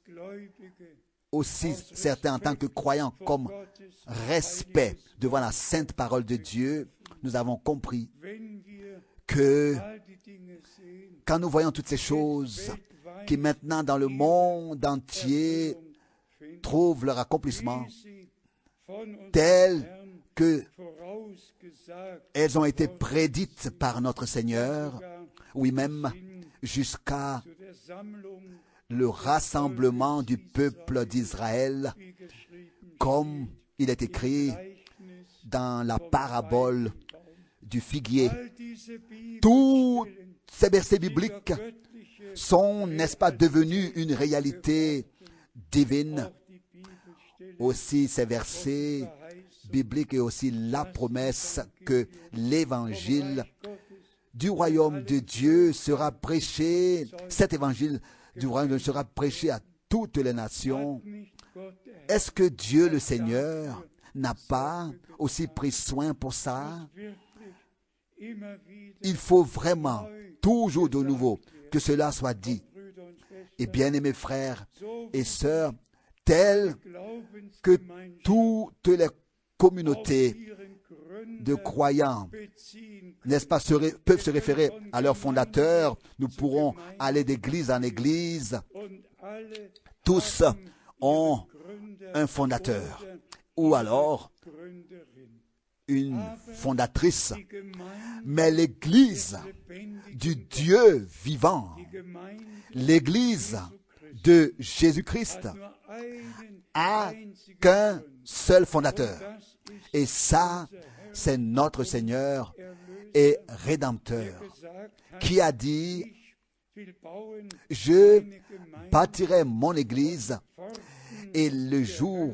aussi certains en tant que croyants, comme respect devant la sainte parole de Dieu, nous avons compris que quand nous voyons toutes ces choses qui maintenant dans le monde entier trouvent leur accomplissement telles que elles ont été prédites par notre Seigneur, oui même jusqu'à le rassemblement du peuple d'Israël, comme il est écrit dans la parabole du figuier. Tous ces versets bibliques sont, n'est-ce pas, devenus une réalité divine. Aussi ces versets bibliques et aussi la promesse que l'évangile du royaume de Dieu sera prêché, cet évangile du royaume sera prêché à toutes les nations. Est-ce que Dieu le Seigneur n'a pas aussi pris soin pour ça? Il faut vraiment, toujours de nouveau, que cela soit dit. Et bien-aimés frères et sœurs, tels que toutes les communautés de croyants, n'est-ce pas, se ré, peuvent se référer à leur fondateur, nous pourrons aller d'église en église. Tous ont un fondateur, ou alors une fondatrice. Mais l'église du Dieu vivant, l'église de Jésus-Christ, a qu'un seul fondateur. Et ça, c'est notre Seigneur et Rédempteur, qui a dit, je bâtirai mon église et le jour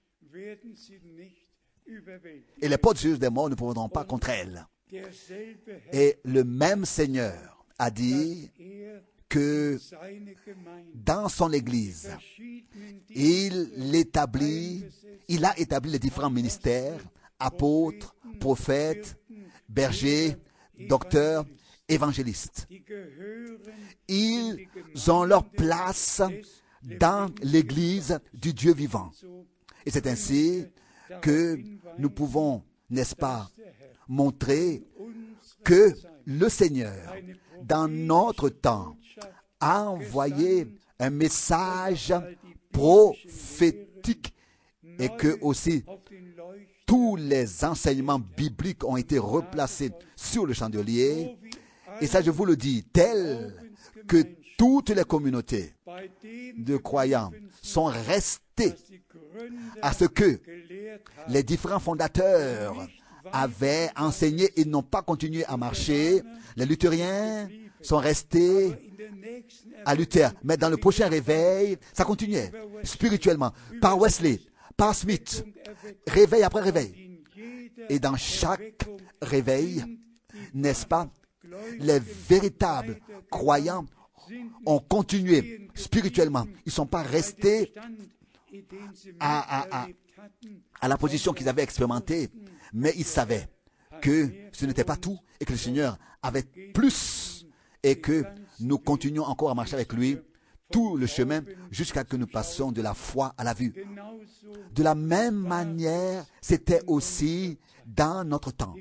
et les portes des morts ne pourront pas contre elle. Et le même Seigneur a dit que dans son église, il établit, il a établi les différents ministères, apôtres, prophètes, bergers, docteurs, évangélistes. Ils ont leur place dans l'église du Dieu vivant. Et c'est ainsi que nous pouvons, n'est-ce pas, montrer que le Seigneur, dans notre temps, a envoyé un message prophétique et que aussi tous les enseignements bibliques ont été replacés sur le chandelier. Et ça, je vous le dis, tel que toutes les communautés de croyants sont restées à ce que les différents fondateurs avaient enseigné et n'ont pas continué à marcher. Les luthériens sont restés à Luther. Mais dans le prochain réveil, ça continuait spirituellement. Par Wesley, par Smith, réveil après réveil. Et dans chaque réveil, n'est-ce pas, les véritables croyants ont continué spirituellement. Ils ne sont pas restés à, à, à, à la position qu'ils avaient expérimentée, mais ils savaient que ce n'était pas tout et que le Seigneur avait plus et que nous continuons encore à marcher avec lui tout le chemin jusqu'à ce que nous passions de la foi à la vue. De la même manière, c'était aussi dans notre temps.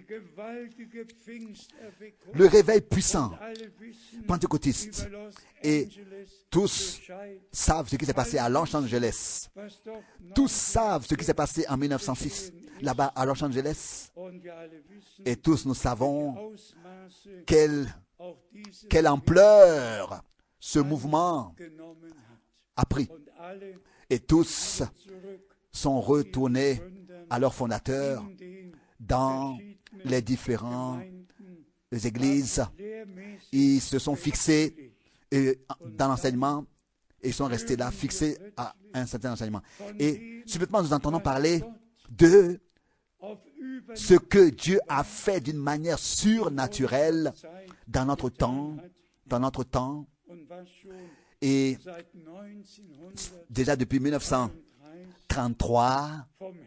Le réveil puissant, pentecôtiste, et tous savent ce qui s'est passé à Los Angeles. Tous savent ce qui s'est passé en mille neuf cent six, là-bas à Los Angeles. Et tous nous savons quelle, quelle ampleur ce mouvement a pris. Et tous sont retournés à leur fondateur dans les différentes églises. Ils se sont fixés dans l'enseignement et ils sont restés là, fixés à un certain enseignement. Et subitement, nous entendons parler de ce que Dieu a fait d'une manière surnaturelle dans notre temps, dans notre temps. Et déjà depuis mille neuf cent trente-trois,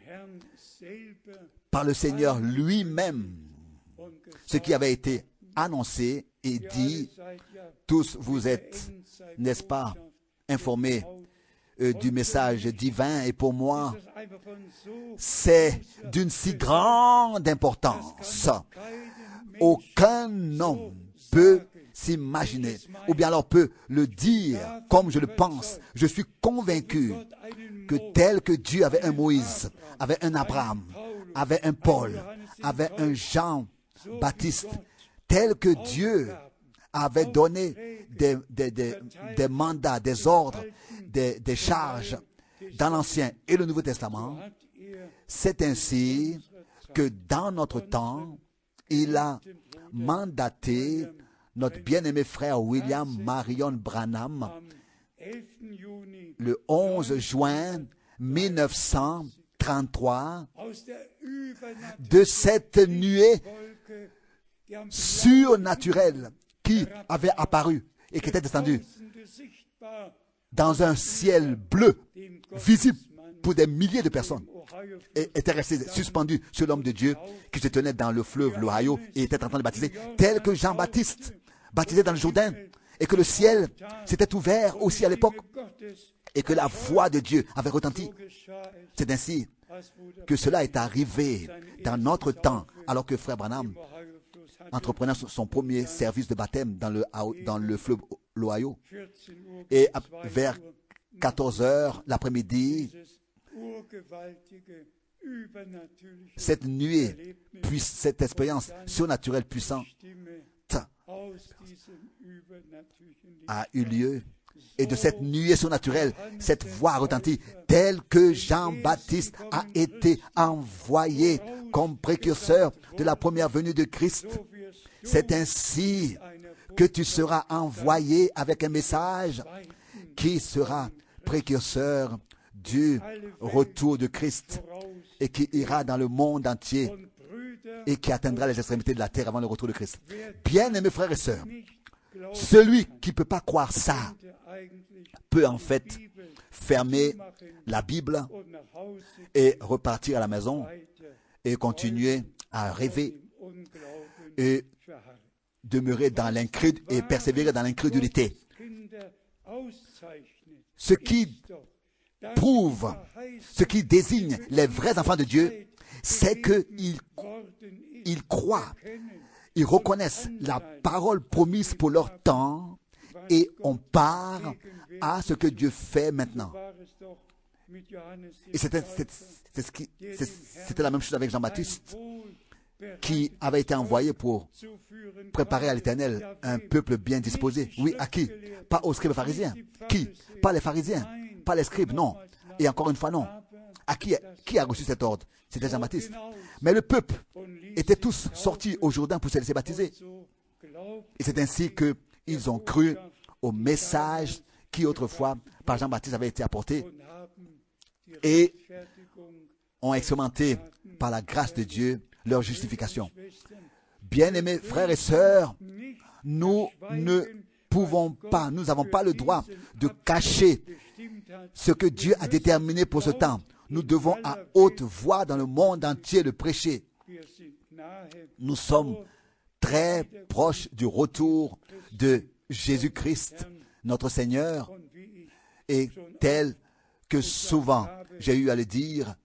par le Seigneur lui-même, ce qui avait été annoncé et dit, tous vous êtes, n'est-ce pas, informés euh, du message divin, et pour moi, c'est d'une si grande importance. Aucun homme peut s'imaginer, ou bien alors peut le dire comme je le pense. Je suis convaincu que tel que Dieu avait un Moïse, avait un Abraham, avait un Paul, avait un Jean-Baptiste, tel que Dieu avait donné des, des, des, des mandats, des ordres, des, des charges dans l'Ancien et le Nouveau Testament, c'est ainsi que dans notre temps, il a mandaté notre bien-aimé frère William Marion Branham le onze juin mille neuf cent trente-trois de cette nuée surnaturelle qui avait apparu et qui était descendue dans un ciel bleu visible pour des milliers de personnes et était resté suspendu sur l'homme de Dieu qui se tenait dans le fleuve l'Ohio et était en train de baptiser, tel que Jean-Baptiste baptisé dans le Jourdain, et que le ciel s'était ouvert aussi à l'époque et que la voix de Dieu avait retenti. C'est ainsi que cela est arrivé dans notre temps, alors que frère Branham entreprenant son premier service de baptême dans le, dans le fleuve l'Ohio, et vers quatorze heures l'après-midi, cette nuée, puis cette expérience surnaturelle puissante a eu lieu. Et de cette nuée surnaturelle, cette voix a retenti, telle que Jean-Baptiste a été envoyé comme précurseur de la première venue de Christ. C'est ainsi que tu seras envoyé avec un message qui sera précurseur du retour de Christ et qui ira dans le monde entier et qui atteindra les extrémités de la terre avant le retour de Christ. Bien-aimés frères et sœurs, celui qui ne peut pas croire ça peut en fait fermer la Bible et repartir à la maison et continuer à rêver et demeurer dans l'incrédulité et persévérer dans l'incrédulité. Ce qui prouve, ce qui désigne les vrais enfants de Dieu, c'est qu'ils ils croient, ils reconnaissent la parole promise pour leur temps et on part à ce que Dieu fait maintenant. Et c'était, c'est ce qui, c'était la même chose avec Jean-Baptiste, qui avait été envoyé pour préparer à l'Éternel un peuple bien disposé. Oui, à qui? Pas aux scribes pharisiens. Qui? Pas les pharisiens, pas les scribes, non. Et encore une fois, non. À qui, qui a reçu cet ordre? C'était Jean-Baptiste. Mais le peuple était tous sortis au Jourdain pour se laisser baptiser. Et c'est ainsi qu'ils ont cru au message qui autrefois par Jean-Baptiste avait été apporté et ont expérimenté par la grâce de Dieu leur justification. Bien-aimés frères et sœurs, nous ne pouvons pas, nous n'avons pas le droit de cacher ce que Dieu a déterminé pour ce temps. Nous devons à haute voix dans le monde entier le prêcher. Nous sommes très proches du retour de Jésus-Christ, notre Seigneur. Et tel que souvent j'ai eu à le dire,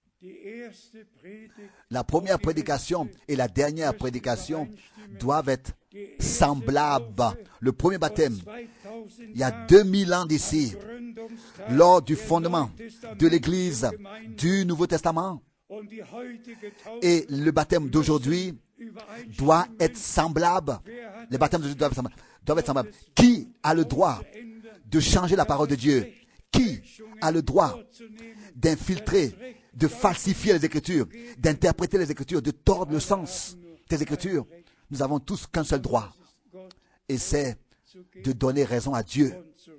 la première prédication et la dernière prédication doivent être semblables. Le premier baptême, il y a deux mille ans d'ici, lors du fondement de l'Église du Nouveau Testament, et le baptême d'aujourd'hui doit être semblable. Les baptêmes d'aujourd'hui doivent être semblables. Doivent être semblables. Qui a le droit de changer la parole de Dieu? Qui a le droit d'infiltrer, de falsifier les Écritures, d'interpréter les Écritures, de tordre le sens des Écritures? Nous avons tous qu'un seul droit, et c'est de donner raison à Dieu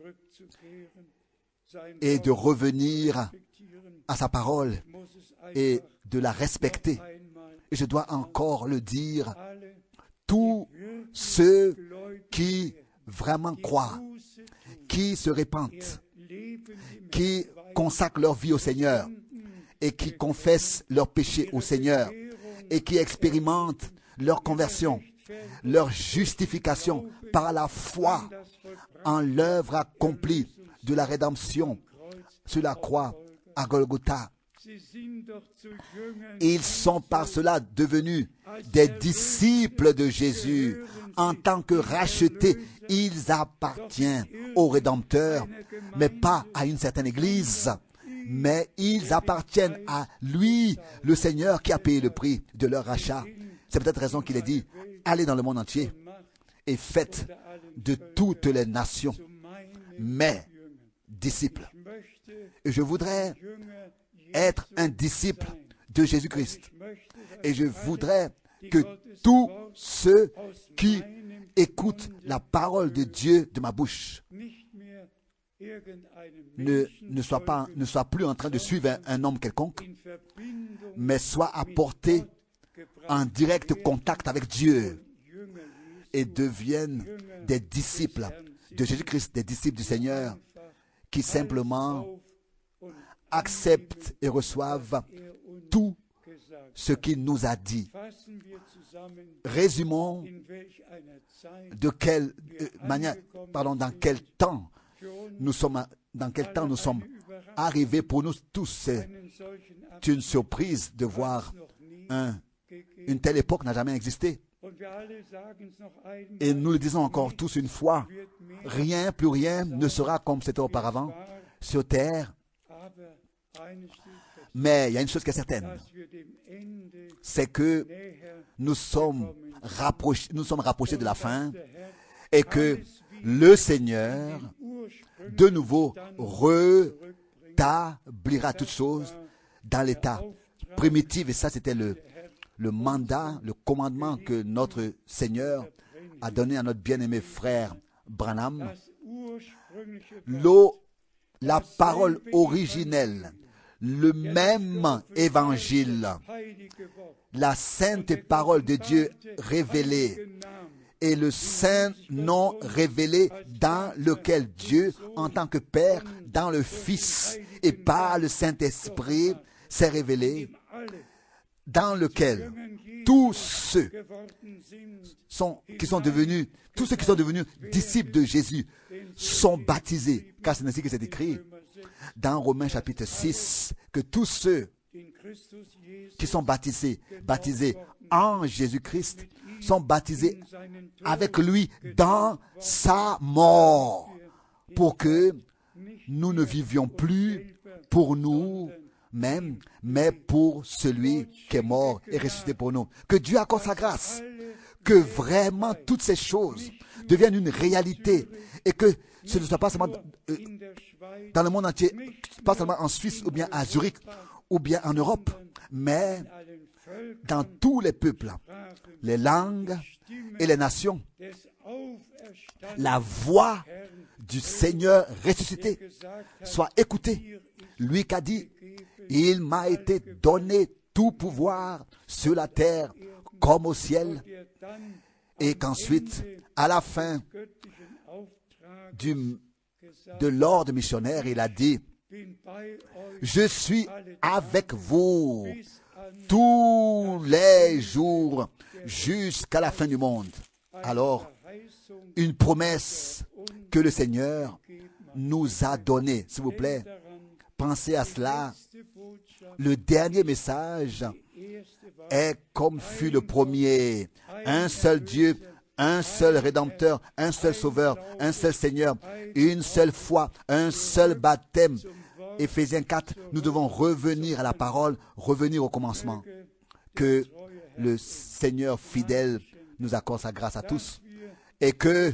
et de revenir à sa parole et de la respecter. Et je dois encore le dire, tous ceux qui vraiment croient, qui se repentent, qui consacrent leur vie au Seigneur et qui confessent leurs péchés au Seigneur et qui expérimentent leur conversion, leur justification par la foi en l'œuvre accomplie de la rédemption sur la croix à Golgotha. Ils sont par cela devenus des disciples de Jésus. En tant que rachetés, ils appartiennent au Rédempteur, mais pas à une certaine église, mais ils appartiennent à lui, le Seigneur qui a payé le prix de leur rachat. C'est peut-être raison qu'il ait dit, allez dans le monde entier et faites de toutes les nations mes disciples. Et je voudrais être un disciple de Jésus-Christ. Et je voudrais que tous ceux qui écoutent la parole de Dieu de ma bouche ne, ne, soient, pas, ne soient plus en train de suivre un, un homme quelconque, mais soient apportés en direct contact avec Dieu et deviennent des disciples de Jésus-Christ, des disciples du Seigneur, qui simplement acceptent et reçoivent tout ce qu'il nous a dit. Résumons de quelle manière, pardon, dans quel temps nous sommes, dans quel temps nous sommes arrivés. Pour nous tous, c'est une surprise de voir un, une telle époque n'a jamais existé. Et nous le disons encore tous une fois, rien, plus rien ne sera comme c'était auparavant sur terre. Mais il y a une chose qui est certaine, c'est que nous sommes rapprochés, nous sommes rapprochés de la fin et que le Seigneur, de nouveau, rétablira toutes choses dans l'état primitif. Et ça, c'était le, le mandat, le commandement que notre Seigneur a donné à notre bien-aimé frère Branham. L'eau, la parole originelle, le même évangile, la sainte parole de Dieu révélée et le saint nom révélé dans lequel Dieu, en tant que Père, dans le Fils et par le Saint-Esprit, s'est révélé, dans lequel tous ceux sont, qui sont devenus, tous ceux qui sont devenus disciples de Jésus sont baptisés, car c'est ainsi que c'est écrit dans Romains chapitre six, que tous ceux qui sont baptisés, baptisés en Jésus-Christ, sont baptisés avec lui dans sa mort, pour que nous ne vivions plus pour nous-mêmes, mais pour celui qui est mort et ressuscité pour nous. Que Dieu accorde sa grâce, que vraiment toutes ces choses deviennent une réalité et que ce ne soit pas seulement euh, dans le monde entier, pas seulement en Suisse ou bien à Zurich ou bien en Europe, mais dans tous les peuples, les langues et les nations, la voix du Seigneur ressuscité soit écoutée. Lui qui a dit, il m'a été donné tout pouvoir sur la terre comme au ciel, et qu'ensuite, à la fin du, de l'ordre missionnaire, il a dit, je suis avec vous tous les jours jusqu'à la fin du monde. Alors, une promesse que le Seigneur nous a donné. S'il vous plaît, pensez à cela. Le dernier message est comme fut le premier. Un seul Dieu, un seul Rédempteur, un seul Sauveur, un seul Seigneur, une seule foi, un seul baptême. Éphésiens quatre, nous devons revenir à la parole, revenir au commencement. Que le Seigneur fidèle nous accorde sa grâce à tous et que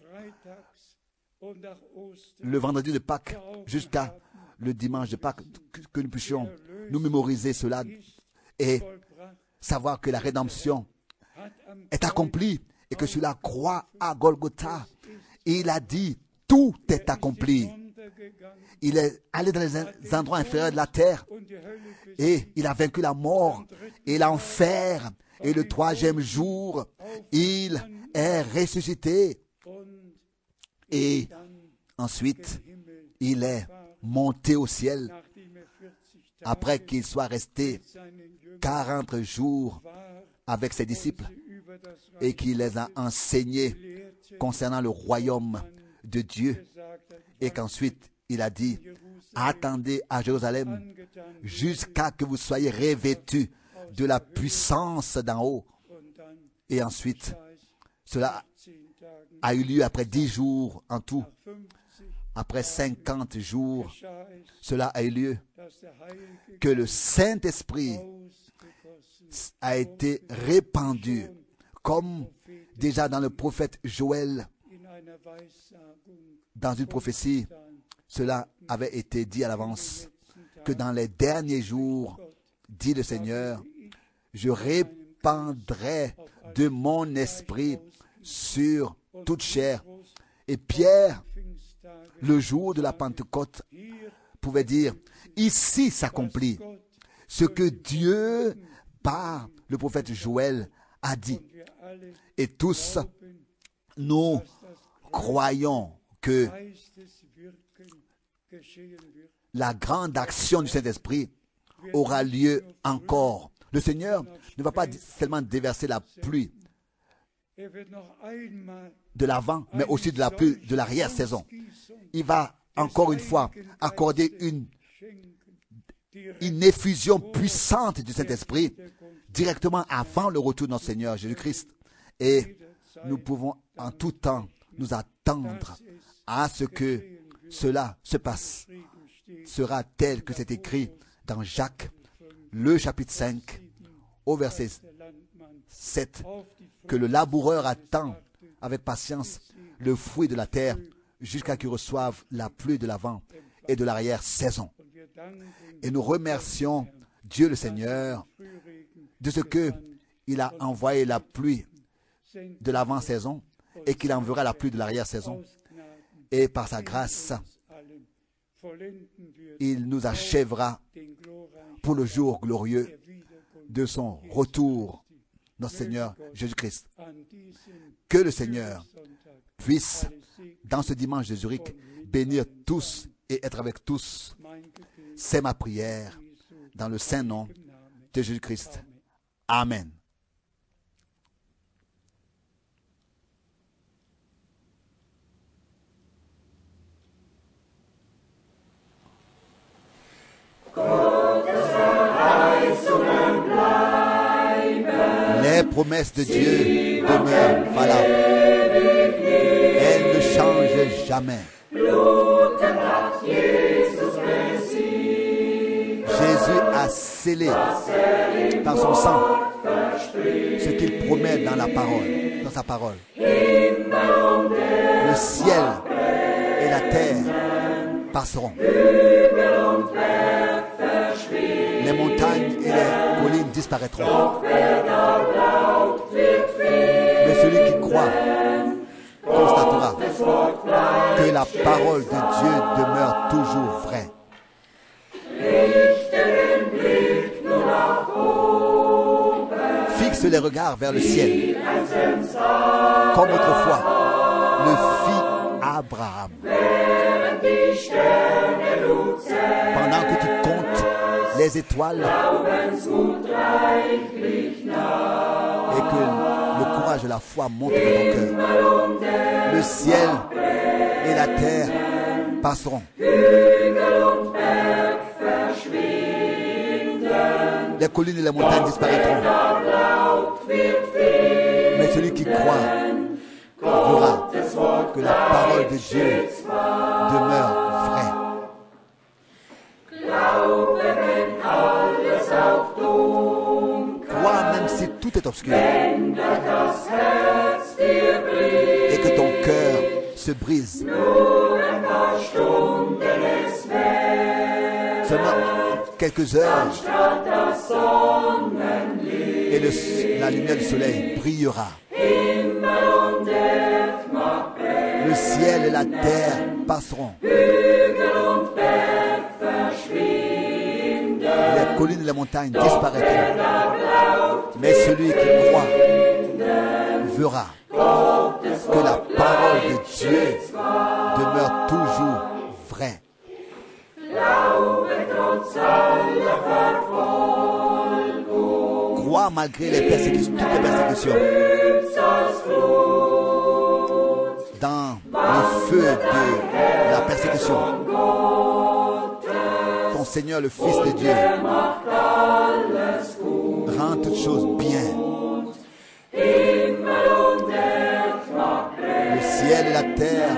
le vendredi de Pâques jusqu'à le dimanche de Pâques, que nous puissions nous mémoriser cela et savoir que la rédemption est accomplie et que sur la croix à Golgotha, il a dit tout est accompli. Il est allé dans les endroits inférieurs de la terre et il a vaincu la mort et l'enfer. Et le troisième jour, il est ressuscité. Et ensuite, il est monté au ciel après qu'il soit resté quarante jours avec ses disciples et qu'il les a enseignés concernant le royaume de Dieu. Et qu'ensuite, il a dit, attendez à Jérusalem jusqu'à que vous soyez revêtus de la puissance d'en haut. Et ensuite, cela a eu lieu après dix jours en tout. Après cinquante jours, cela a eu lieu que le Saint-Esprit a été répandu comme déjà dans le prophète Joël. Dans une prophétie, cela avait été dit à l'avance que dans les derniers jours, dit le Seigneur, je répandrai de mon esprit sur toute chair. Et Pierre, le jour de la Pentecôte, pouvait dire, ici s'accomplit ce que Dieu, par le prophète Joël, a dit. Et tous, nous croyons que la grande action du Saint-Esprit aura lieu encore. Le Seigneur ne va pas seulement déverser la pluie de l'avant, mais aussi de la pluie de l'arrière-saison. Il va encore une fois accorder une, une effusion puissante du Saint-Esprit directement avant le retour de notre Seigneur Jésus-Christ. Et nous pouvons en tout temps nous attendre à ce que cela se passe. Sera tel que c'est écrit dans Jacques, le chapitre cinq, au verset sept, que le laboureur attend avec patience le fruit de la terre jusqu'à qu'il reçoive la pluie de l'avant et de l'arrière-saison. Et nous remercions Dieu le Seigneur de ce qu'il a envoyé la pluie de l'avant-saison et qu'il enverra la pluie de l'arrière-saison. Et par sa grâce, il nous achèvera pour le jour glorieux de son retour, notre Seigneur Jésus-Christ. Que le Seigneur puisse, dans ce dimanche de Zurich, bénir tous et être avec tous. C'est ma prière, dans le saint nom de Jésus-Christ. Amen. Les promesses de Dieu demeurent valables. Elles ne changent jamais. Jésus a scellé par son sang ce qu'il promet dans la parole, dans sa parole. Le ciel et la terre passeront. Les montagnes et les collines disparaîtront. Mais celui qui croit constatera que la parole de Dieu demeure toujours vraie. Fixe les regards vers le ciel, comme autrefois le fit Abraham. Pendant que tu comptes les étoiles et que le courage et la foi montent dans ton cœur, le ciel et la terre passeront. Les collines et les montagnes disparaîtront. Mais celui qui croit verra que la parole de Dieu demeure vraie. Crois même si tout est obscur et que ton cœur se brise. Seulement quelques heures et le, la lumière du soleil brillera. Le ciel et la terre passeront. Les collines et les montagnes disparaîtront. Mais celui qui croit verra que la parole de Dieu demeure toujours vraie. Crois malgré les persécutions, toutes les persécutions. Dans le feu de la persécution, ton Seigneur, le Fils de Dieu, rend toutes choses bien. Le ciel et la terre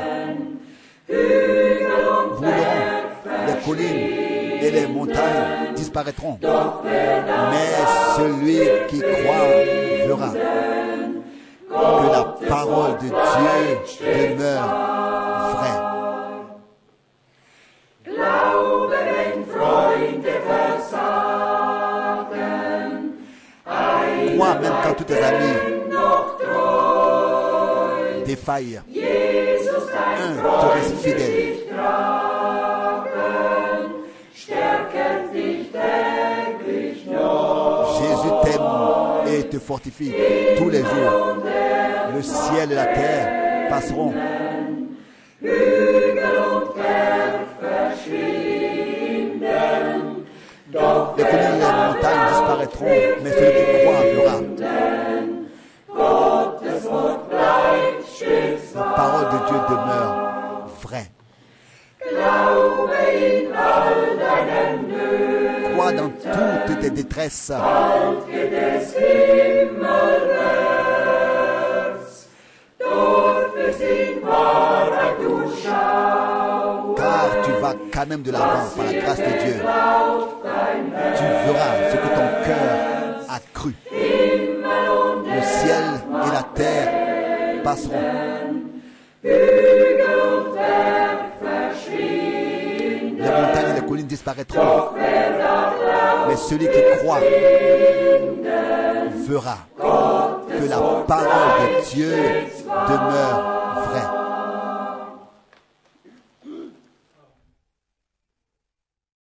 brûleront, les collines et les montagnes disparaîtront. Mais celui qui croit verra que la parole de Dieu demeure vraie. Crois même quand tous tes amis défaillent. Un te reste fidèle. Jésus t'aime et te fortifie tous les jours. Le ciel et la terre passeront. Les collines et les montagnes disparaîtront, mais celui qui croit verra. La parole de Dieu demeure vraie. Crois dans toutes tes détresses. Car tu vas quand même de l'avant par la grâce de Dieu. Tu verras ce que ton cœur a cru. Le ciel et la terre passeront. Les montagnes et les collines disparaîtront. Mais celui qui croit verra que la parole de Dieu demeure